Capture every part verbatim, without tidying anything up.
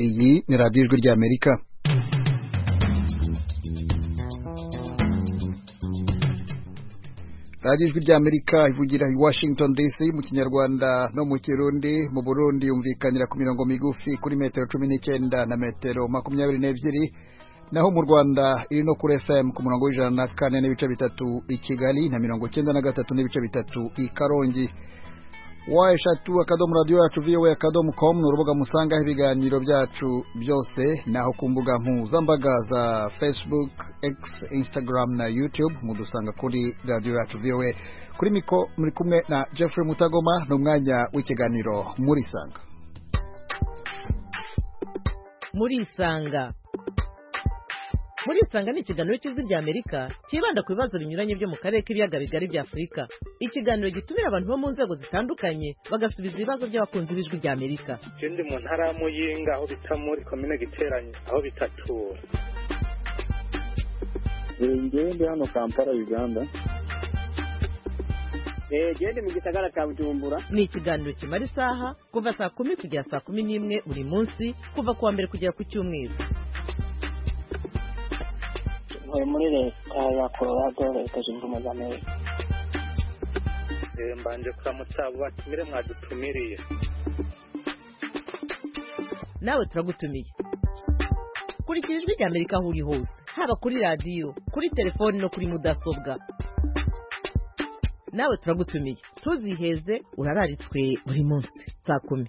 Iyi ni radiyo ijwi ry'Amerika. radiyo ijwi ry'Amerika ivugira i Washington D C mu Kinyarwanda no mu Kirundi. Mu Burundi yumvikanira ku mirongo migufi kuri metero cumi n'icyenda na metero makumyabiri n'ebyiri, naho mu Rwanda iri no kuri F M ku murongo w'ijana na kane n'ibice bitatu i Kigali na mirongo cyenda na gatatu n'ibice bitatu i Karongi. wa eshatu akadomo radio yacu V O A akadomo com n'urubuga musanga ibiganiro byacu byose, naho ku mbuga mpuzambaga za Facebook, X, Instagram na YouTube mudusanga kuri radio yacu V O A. Kuri miko muri kumwe na Jeffrey Mutagoma, n'umwanya w'ikiganiro muri sanga muri sanga muri sanga ni ikiganiro cy'ijwi ry'Amerika kibanda ku bibazo binyuranye byo mu karere k'ibiyaga bigari bya Afurika. Ikiganiro gitumira abantu bo mu nzego zitandukanye bagasubiza ibibazo by'abakunzi b'ijwi ry'Amerika. Ikindi mu ntara ya Muyinga aho bita muri komine Giteranye aho bitatura. Ngende hano Kampala Uganda. Eh gende mu gisagara cya Bujumbura. Ni ikiganiro kimara isaha kuva saa kumi kugera saa kumi n'imwe buri munsi, kuva kuwa mbere kugera ku cyumweru. muri leta ya Colorado, leta zunze ubumwe za Amerika. Eh mbanje kuramutsa batumire mwadutumiriye. Nawe turagutumiye. Kurikira ijwi ry'Amerika aho uri hose, haba kuri radio, kuri telefone no kuri mudasobwa. Nawe turagutumiye. Tuziheze urararitswe buri munsi saa kumi.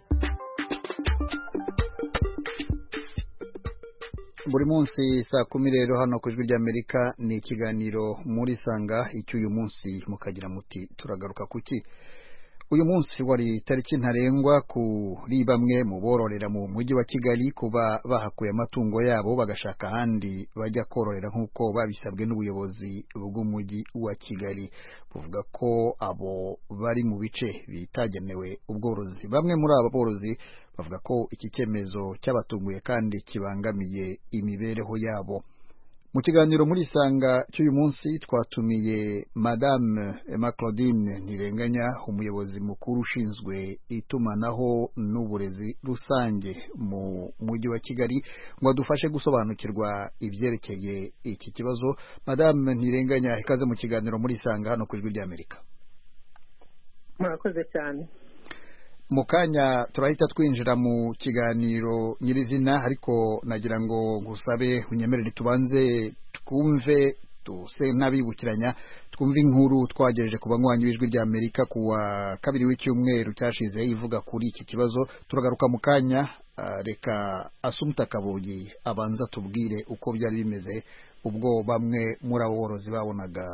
Buri munsi saa kumi rero hano ku ijwi ry'Amerika ni ikiganiro muri sanga. Icyo uyu munsi mukagira muti turagaruka kuki. Uyu munsi wari tariki ntarengwa kuri bamwe mu bororera mu mujyi wa Kigali kuba bahakuye amatungo yabo bagashaka ahandi bajya kororera nk'uko babisabwe n'ubuyobozi bw'umujyi wa Kigali. Buvuga ko abo bari mu bice bitagenewe ubworozi. Bamwe muri abo borozi bavuga ko iki cyemezo cyabatunguye kandi kibangamiye imibereho yabo. Mu kiganiro muri sanga cy'uyu munsi twatumiye Madame Emma Claudine Ntirenganya, umuyobozi mukuru ushinzwe itumanaho n'uburezi rusange mu mujyi wa Kigali, ngo adufashe gusobanukirwa ibyerekeye iki kibazo. Madame Ntirenganya, ikaze mu kiganiro muri sanga hano ku ijwi ry'Amerika. Murakoze cyane. Mukanya turahita twinjira mu kiganiro nyirizina, ariko nagira ngo gusabe unyemerere tubanze twumve tuse nabibukiranya twumve inkuru twagejeje ku banywanyi b'ijwi ry'Amerika kuwa kabiri w'icyumweru cyashize ivuga kuri iki kibazo. Turagaruka mukanya. Uh, reka Asumta Kabugi abanza tubwire uko byari bimeze ubwo bamwe muri abo borozi babonaga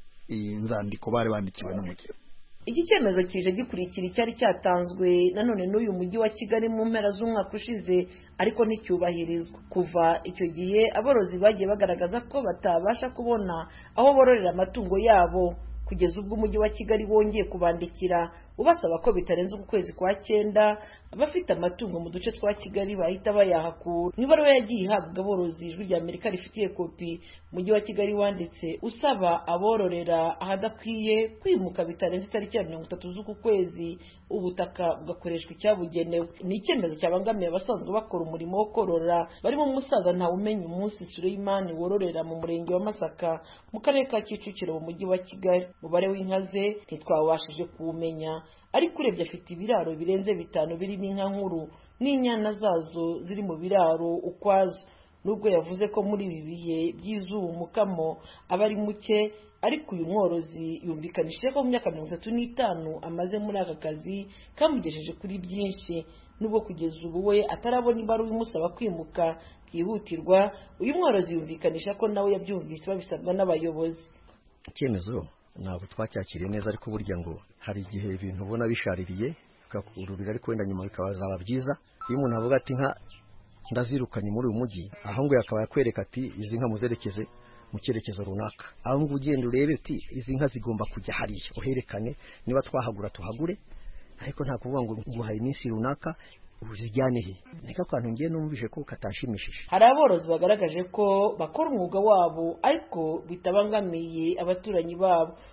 inzandiko bari bandikiwe n'umujyi. Iki cyemezo kije gikurikira icyari cyatanzwe nanone n'uyu mujyi wa Kigali mu mpera z'umwaka ushize, ariko nticyubahirizwa. Kuva icyo gihe aborozi bagiye bagaragaza ko batabasha kubona aho bororera amatungo yabo, kugeza ubwo umujyi wa Kigali wongeye kubandikira ubasaba ko bitarenze ukwezi kwa cyenda abafite amatungo mu duce twa Kigali bahita bayahakura. Nibaruwa yagiye ihabwa aborozi ijwi ry'Amerika rifitiye kopi, umujyi wa Kigali wanditse usaba abororera ahadakwiye kwimuka bitarenze itariki ya mirongo itatu z'uku kwezi, ubutaka bugakoreshwa icyabugenewe. Ni icyemezo cyabangamiye abasanzwe bakora umurimo wo korora barimo umusaza Ntawumenya Umunsi Suleiman wororera mu murenge wa Masaka mu karere ka Kicukiro mu mujyi wa Kigali. Umubare w'inka ze ntitwabashije kuwumenya, ariko urebye afite ibiraro birenze bitanu birimo inka nkuru n'inyana zazo ziri mu biraro ukwazo. Nubwo yavuze ko muri ibi bihe by'izuba umukamo aba ari muke, ariko uyu mworozi yumvikanishije ko mu myaka mirongo itatu n'itanu amaze muri aka kazi kamugejeje kuri byinshi. Nubwo kugeza ubu we atarabona ibaruwa imusaba kwimuka byihutirwa, uyu mworozi yumvikanisha ko nawe yabyumvise babisabwa n'abayobozi. Icyemezo ntabwo twacyakiriye neza, ariko burya ngo hari igihe ibintu ubona bishaririye ukakururira, ariko wenda nyuma bikabazaba byiza. Iyo umuntu avuga ati nka ndazirukanye muri uyu mujyi, aho ngo yakaba yakwereka ati izi nka muzerekeze mu cyerekezo runaka, aho ngo ugenda urebe ati izi nka zigomba kujya hariya, uherekane niba twahagura tuhagure, ariko nta kuvuga ngo nguhaye iminsi runaka uzijyane he. Nika kwantu ngiye numvise ko katashimishije. Hari aborozi bagaragaje ko bakora umwuga wabo ariko bitabangamiye abaturanyi babo.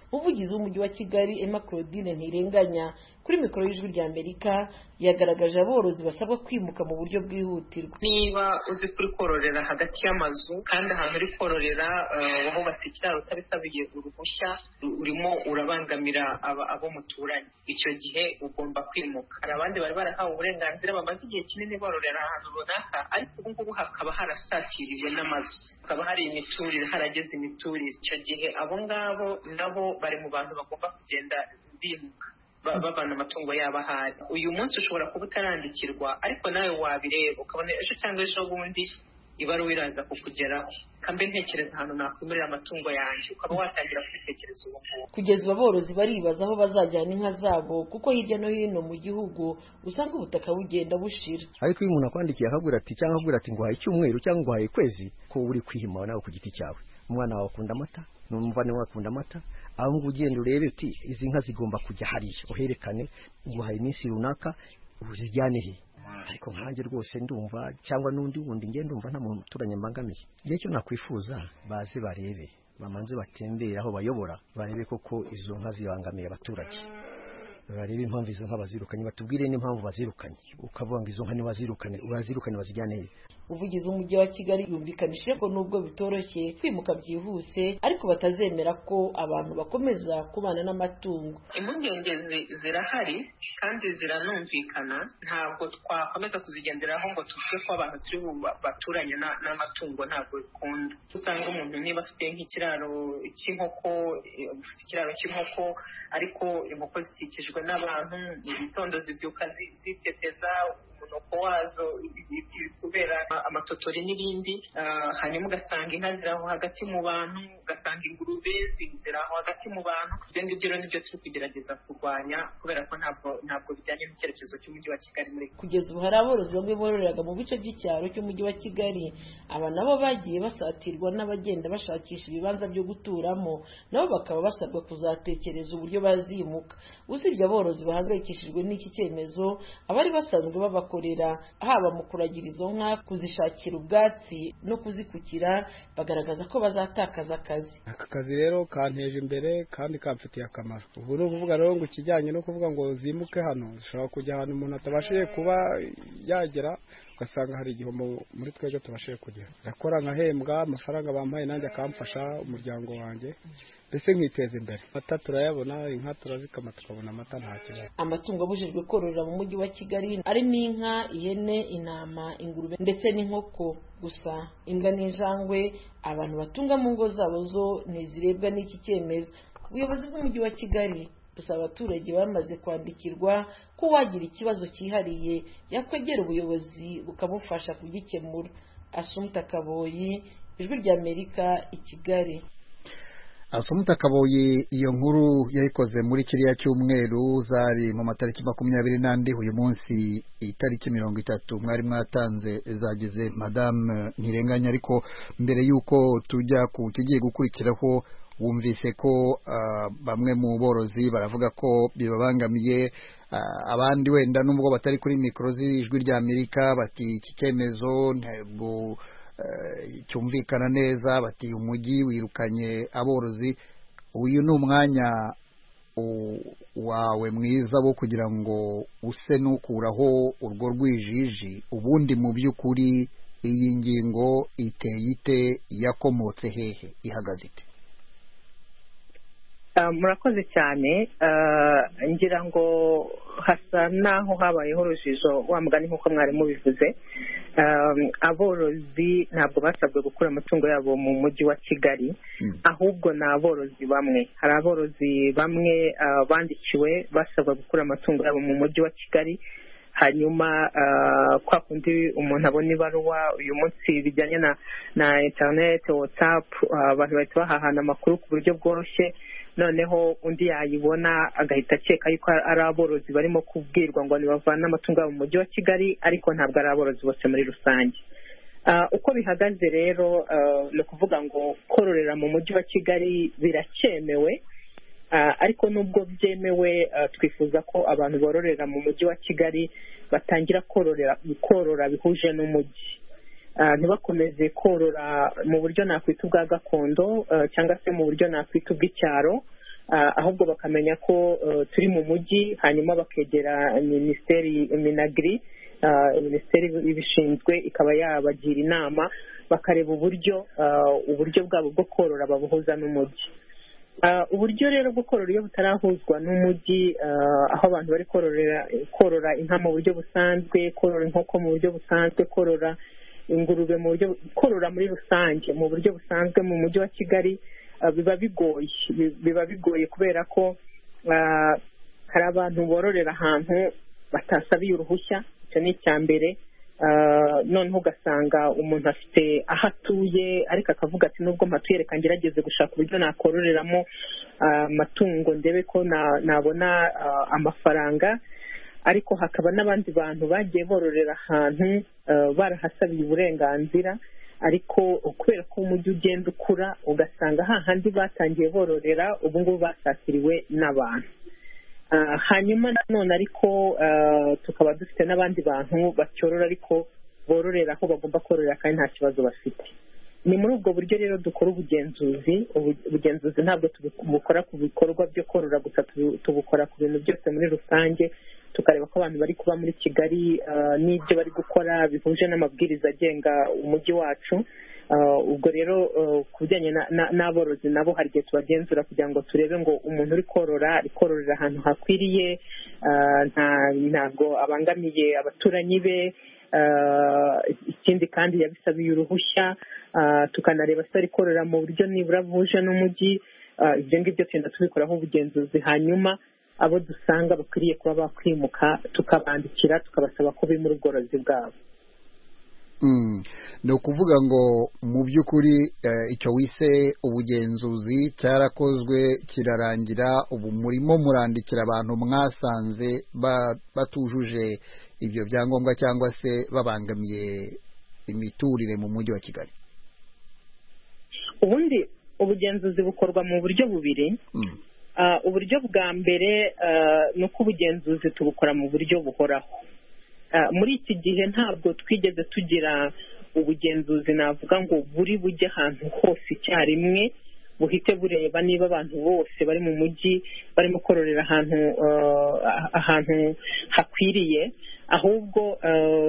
umuvugizi w'umujyi wa Kigali Emma Claudine Ntirenganya kuri mikoro y'Ijwi rya Amerika yagaragaje aborozi basabwa kwimuka mu buryo bwihutirwa. Niba uzi kuri kororera hagati y'amazu kandi ahantu uri kororera wahubatse ikiraro utabisabiye uruhushya urimo urabangamira abo muturanye, icyo gihe ugomba kwimuka. Hari abandi bari barahawe uburenganzira bamaze igihe kinini bororera ahantu runaka, ariko ubu ngubu hakaba harasatiriwe n'amazu, hakaba hari imiturire, harageze imiturire. Icyo gihe abo ngabo nabo bari mu bantu bagomba kugenda bimuka babana amatungo yabo ahari. Uyu munsi ushobora kuba utarandikirwa, ariko nawe wabireba ukabona ejo cyangwa ejo bundi ibaruwa iraza kukugeraho. Kambe ntekereza ahantu nakwimurira amatungo yanjye, ukaba watangira kubitekereza ubu ngubu. Kugeza ubu aborozi baribaza aho bazajyana inka zabo, kuko hirya no hino mu gihugu usanga ubutaka bugenda bushira. Ariko iyo umuntu akwandikiye akagura ati cyangwa akagura ati nguhaye icyumweru cyangwa nguhaye kwezi, ko uri kwihima nawe ku giti cyawe. Umwana wawe akunda amata, n'umuvane wawe akunda amata, aho ngo ugenda urebe uti izi nka zigomba kujya hariya, uherekane nguhaye iminsi runaka uzijyane he. Ariko nkanjye rwose ndumva cyangwa n'undi wundi ngende ndumva nta muntu muturanye mbangamiye. Igihe cyo nakwifuza baze barebe, bamanze batembere aho bayobora, barebe koko izo nka zibangamiye abaturage, barebe impamvu izo nka bazirukanye, batubwire n'impamvu bazirukanye. Ukavuga ngo izo nka ntibazirukane, urazirukane bazijyane he. Umuvugizi w'umujyi wa Kigali yumvikanishije ko nubwo bitoroshye kwimuka byihuse, ariko batazemera ko abantu bakomeza kubana n'amatungo. Impungenge zirahari kandi ziranumvikana, ntabwo twakomeza kuzigenderaho ngo tuvuge ko abantu turi baturanye n'amatungo, ntabwo bikunda. Usanga umuntu niba afite nk'ikiraro cy'inkoko, ufite ikiraro cy'inkoko ariko inkoko zikikijwe n'abantu, ibitondo zibyuka ziteteza umunoko wazo kubera amatotori n'ibindi, hanyuma ugasanga inka ziraho hagati mu bantu, ugasanga ingurube ziraho hagati mu bantu. Ibyo ngibyo rero nibyo turi kugerageza kurwanya, kubera ko ntabwo ntabwo bijyanye n'icyerekezo cy'umujyi wa Kigali. Muri kugeza ubu hari aborozi bamwe bororeraga mu bice by'icyaro cy'umujyi wa Kigali, aba nabo bagiye basatirwa n'abagenda bashakisha ibibanza byo guturamo, nabo bakaba basabwa kuzatekereza uburyo bazimuka. Usibye aborozi bahangayikishijwe n'iki cyemezo, abari basanzwe babakorera haba mu kuragira izo nka, kuzishakira ubwatsi no kuzikukira, bagaragaza ko bazatakaza akazi. Aka kazi rero kanteje imbere kandi kamfitiye akamaro. Ubu ni ukuvuga rero ngo ikijyanye no kuvuga ngo zimuke hano, zishobora kujya ahantu umuntu atabashije kuba yagera, ugasanga hari igihombo muri twebwe tubashije kugera. Ndakora nkahembwa, amafaranga bampaye nanjye akamfasha umuryango wanjye, mbese nkiteza imbere. Amata turayabona, inka turazikama tukabona amata nta kibazo. Amatungo abujijwe kororera mu mujyi wa Kigali arimo inka, ihene, intama, ingurube ndetse n'inkoko. Gusa imbwa n'injangwe abantu batunga mu ngo zabo zo ntizirebwa n'iki cyemezo. Ubuyobozi bw'umujyi wa Kigali busaba abaturage bamaze kwandikirwa ko wagira ikibazo cyihariye yakwegera ubuyobozi bukamufasha kugikemura. Asumta Kaboyi, Ijwi rya Amerika, i Kigali. Asumta Kaboyi, iyo nkuru yayikoze muri kiriya cyumweru, zari mu matariki makumyabiri n'andi, uyu munsi itariki mirongo itatu mwari mwatanze zagize Madame Ntirenganya. Ariko mbere yuko tujya ku kigiye gukurikiraho, wumvise ko uh, bamwe mu borozi baravuga ko bibabangamiye, uh, abandi wenda nubwo batari kuri mikoro z'Ijwi rya Amerika bati iki cyemezo ntabwo uh, cyumvikana neza, bati umujyi wirukanye aborozi. Uyu ni umwanya wawe mwiza wo kugira ngo use n'ukuraho urwo rwijiji. Ubundi mu by'ukuri iyi ngingo iteye ite, yakomotse hehe, ihagaze ite? Murakoze cyane. Ngira ngo hasa naho habayeho urujijo, wa mugani nk'uko mwari mubivuze. Aborozi ntabwo basabwe gukura amatungo yabo mu mujyi wa Kigali, ahubwo ni aborozi bamwe. Hari aborozi bamwe bandikiwe basabwa gukura amatungo yabo mu mujyi wa Kigali, hanyuma kwa kundi umuntu abona ibaruwa uyu munsi bijyanye na na internet, WhatsApp, abantu bahita bahahana amakuru ku buryo bworoshye. Noneho undi yayibona agahita akeka yuko ari aborozi barimo kubwirwa ngo nibavana amatungo yabo mu mujyi wa Kigali, ariko ntabwo ari aborozi bose muri rusange. Uko bihagaze rero ni ukuvuga ngo kororera mu mujyi wa Kigali biracyemewe, ariko nubwo byemewe twifuza ko abantu bororera mu mujyi wa Kigali batangira kororera korora bihuje n'umujyi, ntibakomeze korora mu buryo nakwita ubwa gakondo cyangwa se mu buryo nakwita ubw'icyaro, ahubwo bakamenya ko turi mu mujyi hanyuma bakegera minisiteri minagiri minisiteri ibishinzwe ikaba yabagira inama bakareba uburyo uburyo bwabo bwo korora babuhuza n'umujyi. Uburyo rero bwo korora iyo butarahuzwa n'umujyi, aho abantu bari kororera korora inka mu buryo busanzwe, korora inkoko mu buryo busanzwe, korora ingurube mu buryo, korora muri rusange mu buryo busanzwe mu mujyi wa Kigali, biba bigoye biba bigoye kubera ko hari abantu bororera ahantu batasabiye uruhushya. Icyo ni icya mbere. Noneho ugasanga umuntu afite aho atuye ariko akavuga ati nubwo mpatuye reka ngerageze gushaka uburyo nakororeramo amatungo ndebe ko nabona amafaranga, ariko hakaba n'abandi bantu bagiye bororera ahantu barahasabiye uburenganzira, ariko kubera ko umujyi ugenda ukura ugasanga hahandi batangiye bororera ubu ngubu basatiriwe n'abantu. Hanyuma nanone ariko tukaba dufite n'abandi bantu bacyorora ariko bororera aho bagomba kororera kandi nta kibazo bafite. Ni muri ubwo buryo rero dukora ubugenzuzi. Ubugenzuzi ntabwo tubukora ku bikorwa byo korora gusa, tubukora ku bintu byose muri rusange, tukareba ko abantu bari kuba muri Kigali n'ibyo bari gukora bihuje n'amabwiriza agenga umujyi wacu. Ubwo rero ku bijyanye n'aborozi nabo hari igihe tubagenzura kugira ngo turebe ngo umuntu uri korora ari kororera ahantu hakwiriye, ntabwo abangamiye abaturanyi be, ikindi kandi yabisabiye uruhushya, tukanareba se ari korora mu buryo nibura buje n'umujyi. Ibyo ngibyo tugenda tubikoraho ubugenzuzi, hanyuma abo dusanga bakwiriye kuba bakwimuka tukabandikira tukabasaba ko bimura ubworozi bwabo. Ni ukuvuga ngo mu by'ukuri icyo wise ubugenzuzi cyarakozwe kirarangira, ubu murimo murandikira abantu mwasanze batujuje ibyo byangombwa cyangwa se babangamiye imiturire mu mujyi wa Kigali. Ubundi ubugenzuzi bukorwa mu buryo bubiri. Uburyo bwa mbere ni uko ubugenzuzi tubukora mu buryo buhoraho. Muri iki gihe ntabwo twigeze tugira ubugenzuzi navuga ngo buri bujye ahantu hose icyarimwe buhite bureba niba abantu bose bari mu mujyi barimo kororera ahantu ahantu hakwiriye, ahubwo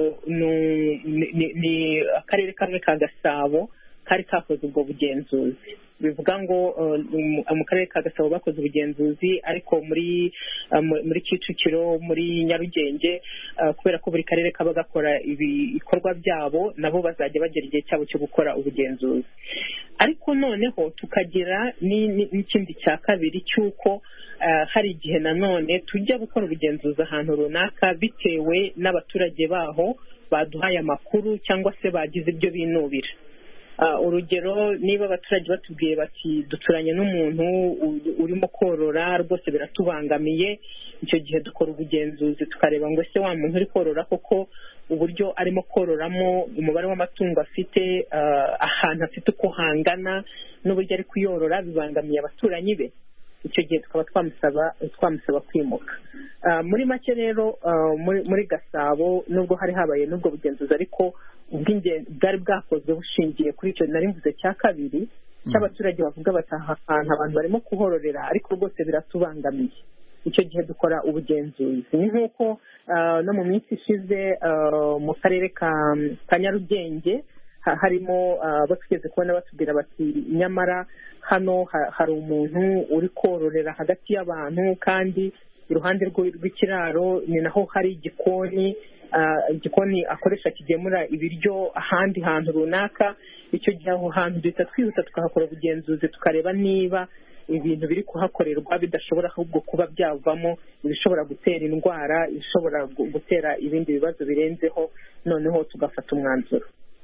ni akarere kamwe ka Gasabo kari kakoze ubwo bugenzuzi. Bivuga ngo mu karere ka Gasabo bakoze ubugenzuzi, ariko muri muri Kicukiro, muri Nyarugenge, kubera ko buri karere kaba gakora ibikorwa byabo, nabo bazajya bagera igihe cyabo cyo gukora ubugenzuzi. Ariko noneho tukagira n'ikindi cya kabiri cy'uko hari igihe nanone tujya gukora ubugenzuzi ahantu runaka bitewe n'abaturage baho baduhaye amakuru cyangwa se bagize ibyo binubira. Urugero, niba abaturage batubwiye bati duturanye n'umuntu urimo korora rwose biratubangamiye, icyo gihe dukora ubugenzuzi tukareba ngo ese wa muntu uri korora koko uburyo arimo kororamo, umubare w'amatungo afite, ahantu afite uko hangana n'uburyo ari kuyorora bibangamiye abaturanyi be. Icyo gihe tukaba twamusaba twamusaba kwimuka. Muri make rero muri Gasabo nubwo hari habaye n'ubwo bugenzuzi, ariko bwari bwakozwe bushingiye kuri icyo nari mvuze cya kabiri cy'abaturage bavuga bataha ahantu abantu barimo kuhororera ariko rwose biratubangamiye. Icyo gihe dukora ubugenzuzi. Ni nk'uko no mu minsi ishize mu karere ka Nyarugenge harimo batugeze kubona batubwira bati nyamara hano hari umuntu uri kororera hagati y'abantu, kandi iruhande rw'ikiraro ni naho hari igikoni igikoni akoresha kigemura ibiryo ahandi hantu runaka. Icyo gihe aho hantu duhita twihuta tukahakora ubugenzuzi tukareba niba ibintu biri kuhakorerwa bidashobora ahubwo kuba byavamo ibishobora gutera indwara, ibishobora gutera ibindi bibazo birenzeho, noneho tugafata umwanzuro.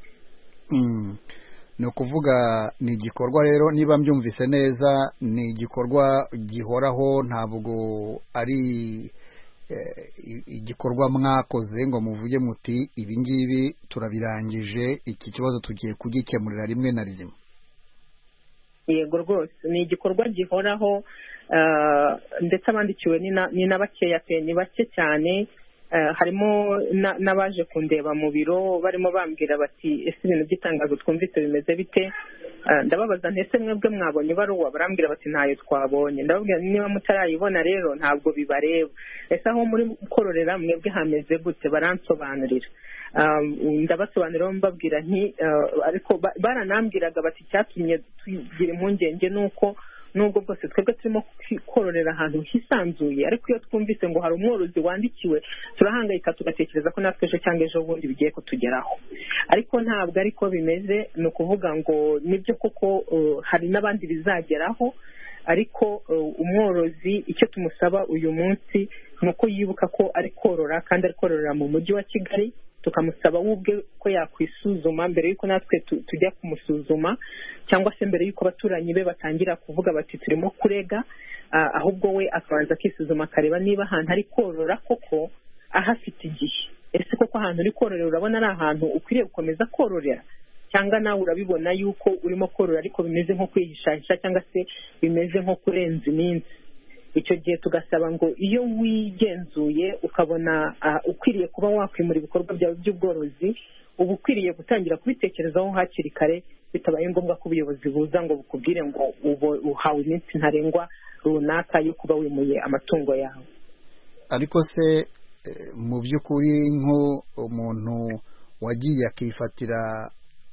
Ni ukuvuga ni igikorwa rero, niba mbyumvise neza, ni igikorwa gihoraho, ntabwo ari igikorwa mwakoze ngo muvuge muti ibi ngibi turabirangije, iki kibazo tugiye kugikemurira rimwe na rimwe. Yego rwose, ni igikorwa gihoraho, ndetse abandikiwe ni na bakeya pe, ni bake cyane. harimo n'abaje kundeba mu biro barimo bambwira bati ese ibintu by'itangazo twumvise bimeze bite, ndababaza ntese mwebwe mwabonye ibaruwa, barambwira bati ntayo twabonye. ndababwira niba mutarayibona rero ntabwo bibareba, ese aho muri kororera mwebwe hameze gute, baransobanurira. ndabasobanurira mbabwira nti ariko baranambwiraga bati icyatumye tugira impungenge nuko nubwo bwose twebwe turimo kororera ahantu hisanzuye, ariko iyo twumvise ngo hari umworozi wandikiwe turahangayika tugatekereza ko natwe ejo cyangwa ejo bundi bigiye kutugeraho. ariko ntabwo ariko bimeze, ni ukuvuga ngo nibyo koko hari n'abandi bizageraho, ariko umworozi icyo tumusaba uyu munsi ni uko yibuka ko ari korora kandi ari kororera mu mujyi wa Kigali, tukamusaba we ubwe ko yakwisuzuma mbere y'uko natwe tujya kumusuzuma, cyangwa se mbere y'uko abaturanyi be batangira kuvuga bati turimo kurega, ahubwo we akabanza akisuzuma akareba niba ahantu ari korora koko ahafite igihe. ese koko ahantu uri kororera urabona ari ahantu ukwiriye gukomeza kororera, cyangwa nawe urabibona yuko urimo korora ariko bimeze nko kwihishahisha cyangwa se bimeze nko kurenza iminsi. icyo gihe tugasaba ngo iyo wigenzuye ukabona ukwiriye kuba wakwimura ibikorwa byawe by'ubworozi, uba ukwiriye gutangira kubitekerezaho hakiri kare, bitabaye ngombwa ko ubuyobozi buza ngo bukubwire ngo uhawe iminsi ntarengwa runaka yo kuba wimuye amatungo yawe. ariko se mu by'ukuri nk'umuntu wagiye akifatira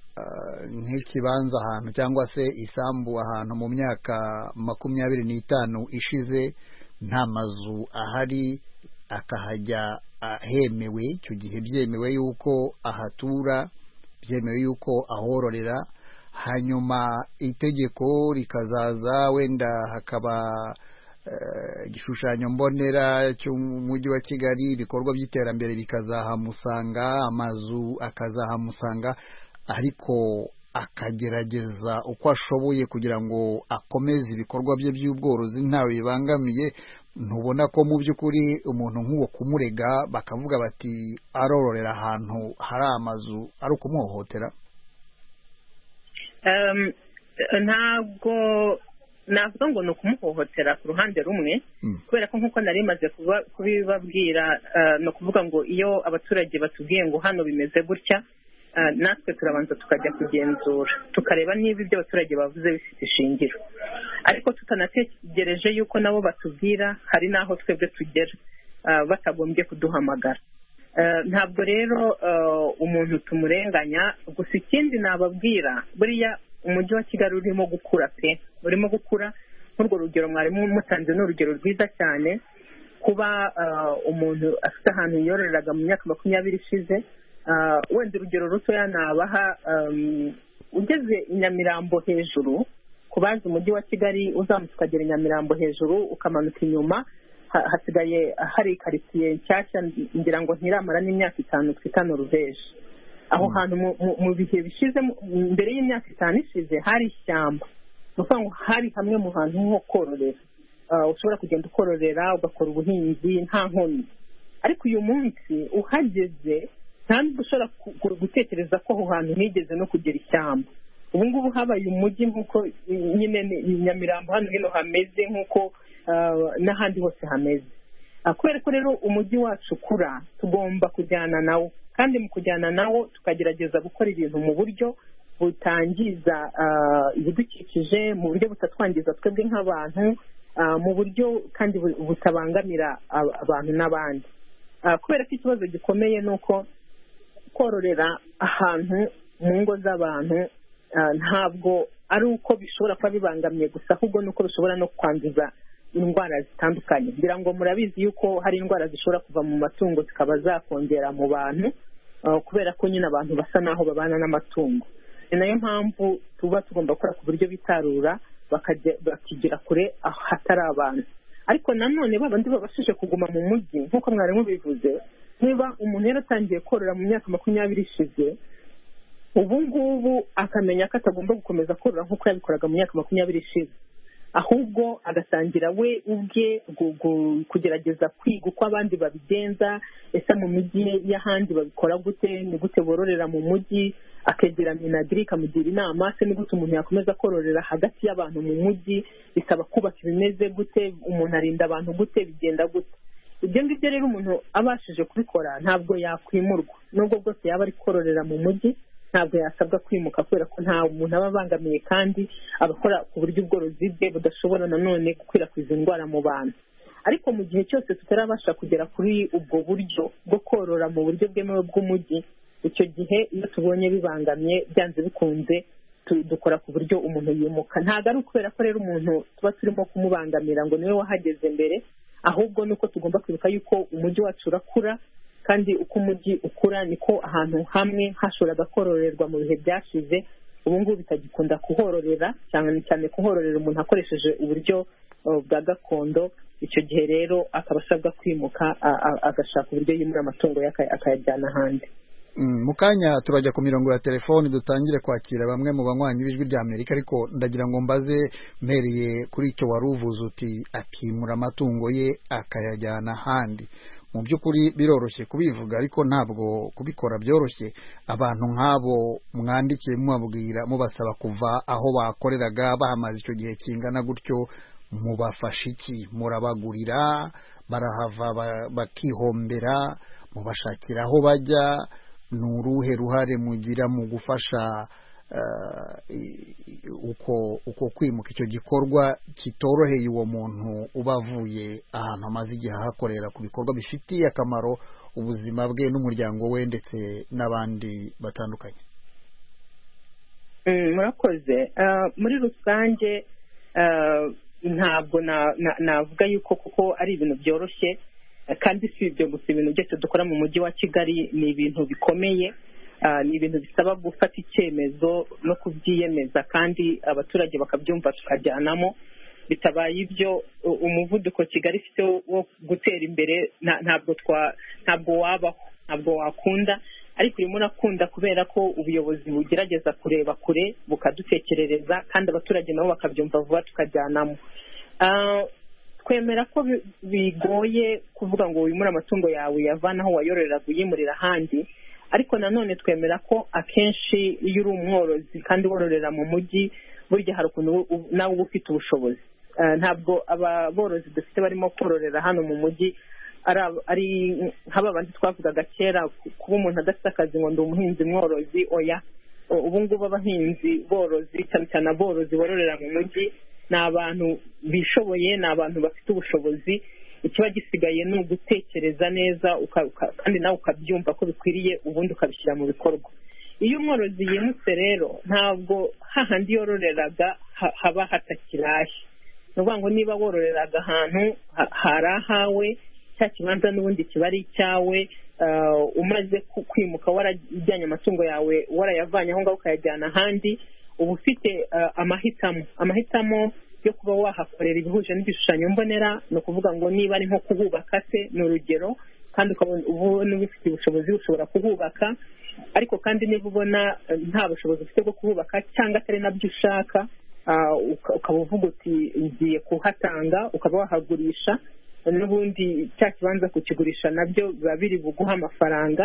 nk'ikibanza ahantu cyangwa se isambu ahantu mu myaka makumyabiri n'itanu ishize nta mazu ahari, akahajya hemewe, icyo gihe byemewe yuko ahatura, byemewe yuko ahororera, hanyuma itegeko rikazaza wenda hakaba igishushanyo mbonera cy'umujyi wa Kigali, ibikorwa by'iterambere bikazahamusanga, amazu akazahamusanga, ariko akagerageza uko ashoboye kugira ngo akomeze ibikorwa bye by'ubworozi ntawe bibangamiye. ntubona ko mu by'ukuri umuntu nk'uwo kumurega bakavuga bati arororera ahantu hari amazu ari ukumuhohotera? ntabwo navuga ngo ni ukumuhohotera ku ruhande rumwe, kubera ko nk'uko nari maze kubibabwira, ni ukuvuga ngo iyo abaturage batubwiye ngo hano bimeze gutya, natwe turabanza tukajya kugenzura tukareba niba ibyo abaturage bavuze bifite ishingiro, ariko tutanategereje yuko nabo batubwira, hari n'aho twebwe tugera batagombye kuduhamagara. ntabwo rero umuntu tumurenganya, gusa ikindi nababwira, buriya umujyi wa Kigali urimo gukura pe urimo gukura. nk'urwo rugero mwarimu mutanze ni urugero rwiza cyane, kuba umuntu afite ahantu yororeraga mu myaka makumyabiri ishize. wenda urugero rutoya nabaha, ugeze i Nyamirambo hejuru, kubaza umujyi wa Kigali uzamutse ukagera i Nyamirambo hejuru ukamanuka inyuma, hasigaye hari karitsiye nshyashya ngira ngo ntiramara n'imyaka itanu twita Noruveje. aho hantu mu bihe bishize, mbere y'imyaka itanu ishize hari ishyamba, ni ukuvuga ngo hari hamwe mu hantu ho kororera, ushobora kugenda ukororera ugakora ubuhinzi nta nkomyi. ariko uyu munsi uhageze kandi ushobora gutekereza ko aho hantu higeze no kugera ishyamba. ubu ngubu habaye umujyi nk'uko nyine Nyamirambo hano hino hameze, nk'uko n'ahandi hose hameze. kubera ko rero umujyi wacu ukura, tugomba kujyana nawo, kandi mu kujyana nawo tukagerageza gukora ibintu mu buryo butangiza ibidukikije, mu buryo butatwangiza twebwe nk'abantu, mu buryo kandi butabangamira abantu n'abandi. kubera ko ikibazo gikomeye ni uko kororera ahantu mu ngo z'abantu ntabwo ari uko bishobora kuba bibangamiye gusa, ahubwo ni uko bishobora no kwanduza indwara zitandukanye. ngira ngo murabizi yuko hari indwara zishobora kuva mu matungo zikaba zakongera mu bantu, kubera ko nyine abantu basa naho babana n'amatungo. ni nayo mpamvu tuba tugomba gukora ku buryo bitarura bakigira kure hatari abantu. ariko nanone babandi babashije kuguma mu mujyi, nk'uko mwarimu bivuze, niba umuntu yaratangiye korora mu myaka makumyabiri ishize, ubu ngubu akamenya ko atagomba gukomeza korora nk'uko yabikoraga mu myaka makumyabiri ishize, ahubwo agatangira we ubwe kugerageza kwiga uko abandi babigenza. ese mu mijyi y'ahandi babikora gute, ni gute bororera mu mujyi, akegera minagiri ikamugira inama, se ni gute umuntu yakomeza kororera hagati y'abantu mu mujyi, bisaba kubaka ibimeze gute, umuntu arinda abantu gute, bigenda gute. ibyo ngibyo rero umuntu abashije kubikora ntabwo yakwimurwa, nubwo bwose yaba ari kororera mu mujyi ntabwo yasabwa kwimuka, kubera ko nta muntu aba abangamiye kandi abakora ku buryo ubworozi bwe budashobora nanone gukwirakwiza indwara mu bantu. Ariko mu gihe cyose tutarabasha kugera kuri ubwo buryo bwo korora mu buryo bwemewe bw'umujyi, icyo gihe iyo tubonye bibangamye byanze bikunze dukora ku buryo umuntu yimuka. Ntabwo ari ukubera ko rero umuntu tuba turimo kumubangamira ngo niwe wahageze mbere, ahubwo ni uko tugomba kwibuka yuko umujyi wacu urakura, kandi uko umujyi ukura niko ahantu hamwe hashoboraga kororerwa mu bihe byashize ubu ngubu bitagikunda kuhororera, cyane cyane kuhororera umuntu akoresheje uburyo bwa gakondo. Icyo gihe rero akaba asabwa kwimuka agashaka uburyo yimura amatungo ye akayajyana ahandi. mu kanya turajya ku mirongo ya telefoni dutangire kwakira bamwe mu banywanyi b'ijwi rya Amerika, ariko ndagira ngo mbaze mpereye kuri icyo wari uvuze uti akimura amatungo ye akayajyana ahandi. Mu by'ukuri biroroshye kubivuga ariko ntabwo kubikora byoroshye. Abantu nk'abo mwandikiye mubabwira mubasaba kuva aho bakoreraga bahamaze icyo gihe kingana gutyo, mubafasha iki? Murabagurira, barahava bakihombera, mubashakira aho bajya? Ni uruhe ruhare mugira mu gufasha uko uko kwimuka icyo gikorwa kitoroheye uwo muntu uba avuye ahantu amaze igihe ahakorera ku bikorwa bifitiye akamaro ubuzima bwe n'umuryango we ndetse n'abandi batandukanye? Murakoze. Muri rusange ntabwo navuga yuko kuko ari ibintu byoroshye, kandi si ibyo gusa, ibintu byose dukora mu mujyi wa Kigali ni ibintu bikomeye, ni ibintu bisaba gufata icyemezo no kubyiyemeza kandi abaturage bakabyumva tukajyanamo. Bitabaye ibyo umuvuduko Kigali ifite wo gutera imbere ntabwo ntabwo wabaho, ntabwo wakunda, ariko urimo urakunda kubera ko ubuyobozi bugerageza kureba kure bukadutekerereza kandi abaturage nabo bakabyumva vuba tukajyanamo. Twemera ko bigoye kuvuga ngo wimure amatungo yawe uyavana aho wayororeraga uyimurira ahandi, ariko nanone twemera ko akenshi iyo uri umworozi kandi wororera mu mujyi, burya hari ukuntu nawe uba ufite ubushobozi. Ntabwo aborozi dufite barimo kororera hano mu mujyi ari nk'aba bandi twavugaga kera, kuba umuntu adafite akazi ngo ndi umuhinzi mworozi, oya. Ubu ngubu abahinzi borozi, cyane cyane aborozi bororera mu mujyi, ni abantu bishoboye, ni abantu bafite ubushobozi. Ikiba gisigaye ni ugutekereza neza kandi nawe ukabyumva ko bikwiriye, ubundi ukabishyira mu bikorwa. Iyo umworozi yimutse rero ntabwo hahandi yororeraga haba hatakirashye. Ni ukuvuga ngo niba wororeraga ahantu hari ahawe, cya kibanza n'ubundi kiba ari icyawe. Umaze kwimuka warajyanye amatungo yawe warayavanye aho ngaho ukayajyana ahandi, uba ufite amahitamo amahitamo yo kuba wahakorera ibihuje n'igishushanyo mbonera. Ni ukuvuga ngo niba ari nko kuhubaka se, ni urugero, kandi ubona ubifite ubushobozi ushobora kuhubaka, ariko kandi niba ubona nta bushobozi ufite bwo kuhubaka cyangwa atari nabyo ushaka, ukaba uvuga uti ngiye kuhatanga, ukaba wahagurisha, n'ubundi cya kibanza kukigurisha nabyo biba biri buguha amafaranga.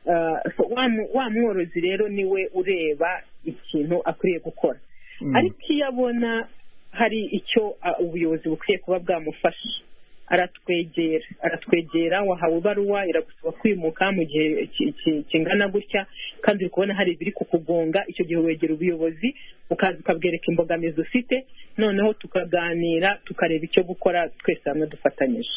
Wa mworozi rero niwe ureba ikintu akwiriye gukora, ariko iyo abona hari icyo ubuyobozi bukwiye kuba bwamufasha, aratwegera aratwegera wahawe ibaruwa iragusaba kwimuka mu gihe kingana gutya kandi uri kubona hari ibiri kukugonga, icyo gihe wegera ubuyobozi ukaza ukabwereka imbogamizi ufite, noneho tukaganira tukareba icyo gukora twese hamwe dufatanyije.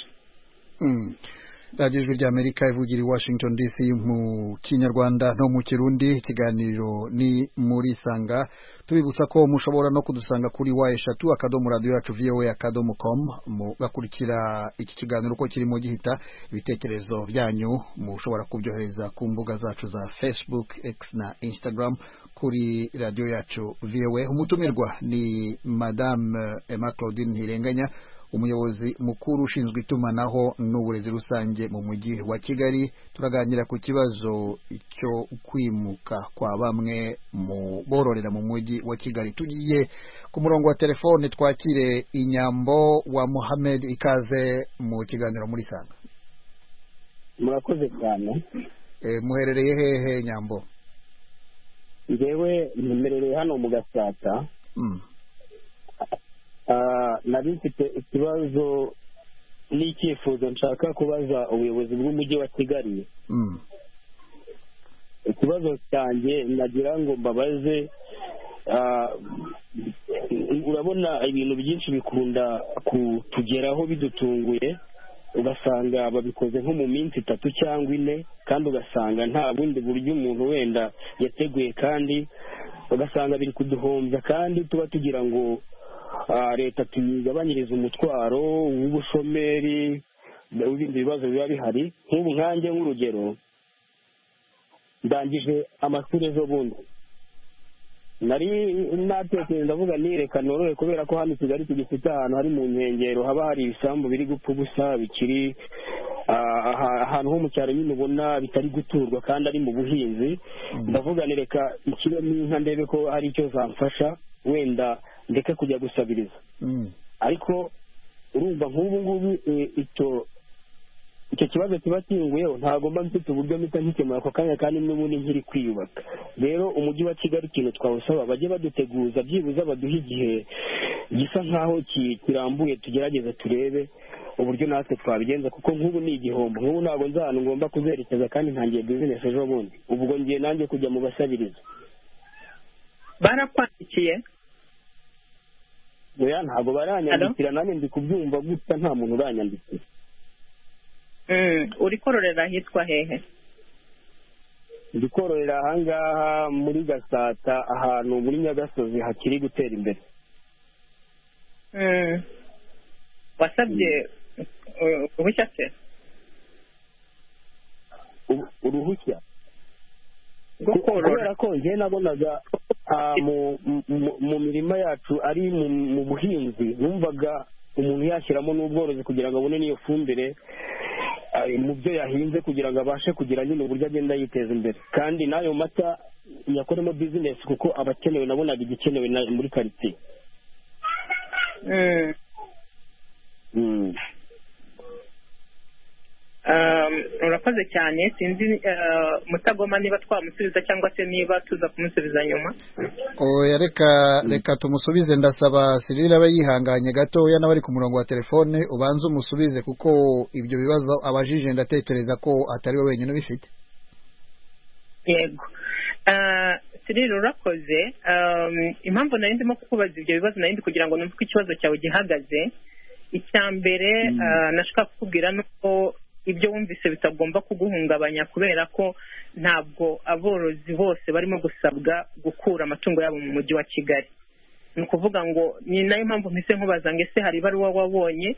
radiyo ijwi rya Amerika ivugira i Washington D C mu Kinyarwanda no mu Kirundi. Ikiganiro ni muri Sanga, tubibutsa ko mushobora no kudusanga kuri wa eshatu akadomo radio yacu v o a akadomo com, mugakurikira iki kiganiro uko kirimo gihita. Ibitekerezo byanyu mushobora kubyohereza ku mbuga zacu za Facebook, X na Instagram kuri radio yacu V O A. Umutumirwa ni Madame Emma Claudine Ntirenganya, umuyobozi mukuru ushinzwe itumanaho n'uburezi rusange mu mujyi wa Kigali. Turaganira ku kibazo cyo kwimuka kwa bamwe mu bororera mu mujyi wa Kigali. Tugiye ku murongo wa telefone twakire Inyambo wa Mohamed. Ikaze mu kiganiro muri Sanga. Murakoze cyane. Eh, muherereye hehe Nyambo? Ngewe mmerereye hano mu Gasata. Mm. Uh, nari mfite ikibazo n'icyifuzo nshaka kubaza ubuyobozi bw'umujyi wa Kigali. Ikibazo cyanjye nagira ngo mbabaze, urabona ibintu byinshi bikunda kutugeraho bidutunguye, ugasanga babikoze nko mu minsi itatu cyangwa ine, kandi ugasanga nta bundi buryo umuntu wenda yateguye, kandi ugasanga biri kuduhombya, kandi tuba tugira ngo leta tuyigabanyirize umutwaro w'ubushomeri n'ibindi bibazo biba bihari. Nk'ubu nkanjye nk'urugero, ndangije amashuri ejo bundi, nari natekereje ndavuga nireka norohe, kubera ko hano i Kigali tugifite ahantu hari mu nkengero haba hari ibisambu biri gupfa ubusa, bikiri ahantu ho mu cyaro nyine ubona bitari guturwa kandi ari mu buhinzi. Ndavuga nireka ikiremo inka ndebe ko hari icyo zamfasha, wenda ndeke kujya gusabiriza. Ariko urumva nk'ubu ngubu icyo icyo kibazo kiba kinguyeho, ntabwo mba mfite uburyo mpita nkikemura ako kanya, kandi n'ubundi nkiri kwiyubaka. Rero umujyi wa Kigali ikintu twawusaba, bajye baduteguza byibuze baduhe igihe gisa nk'aho kirambuye, tugerageze turebe uburyo natwe twabigenza, kuko nk'ubu ni igihombo. Nk'ubu ntabwo nzi ahantu ngomba kuzerekeza, kandi ntangiye bizinesi ejo bundi, ubwo ngiye nanjye kujya mu basabiriza. Barakwandikiye? Oya, ntabwo baranyandikira, nanjye ndi kubyumva gusa nta muntu uranyandikira. Uri kororera ahitwa hehe? Ndi kororera ahangaha muri Gasata, ahantu muri Nyagasozi hakiri gutera imbere. Wasabye uruhushya se? Uruhushya kubera ko njye nabonaga mu mirima yacu ari mu buhinzi, numvaga umuntu yashyiramo n'ubworozi kugira ngo abone n'iyo fumbire mu byo yahinze, kugira ngo abashe kugira nyine uburyo agenda yiteza imbere, kandi n'ayo mata yakoremo bizinesi, kuko abakenewe nabonaga igikenewe muri karitsiye. urakoze cyane. Sinzi Mutagoma niba twamusubiza cyangwa se niba tuza kumusubiza nyuma. oya reka reka tumusubize. Ndasaba Cyril aba yihanganye gatoya n'abari ku murongo wa telefone, ubanze umusubize, kuko ibyo bibazo abajije ndatekereza ko atari we wenyine bifite. Yego. Cyril urakoze. Impamvu nari ndimo kukubaza ibyo bibazo nari ndi kugira ngo numve ko ikibazo cyawe gihagaze. Icya mbere nashaka kukubwira nuko ibyo wumvise bitagomba kuguhungabanya, kubera ko ntabwo aborozi bose barimo gusabwa gukura amatungo yabo mu mujyi wa Kigali. Ni ukuvuga ngo ni nayo mpamvu mpise nkubaza ngo ese hari ibaruwa wabonye,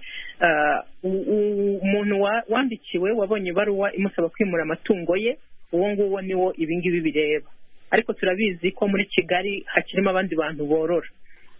umuntu wandikiwe wabonye ibaruwa imusaba kwimura amatungo ye, uwo nguwo niwo ibingibi bireba. Ariko turabizi ko muri Kigali hakirimo abandi bantu borora.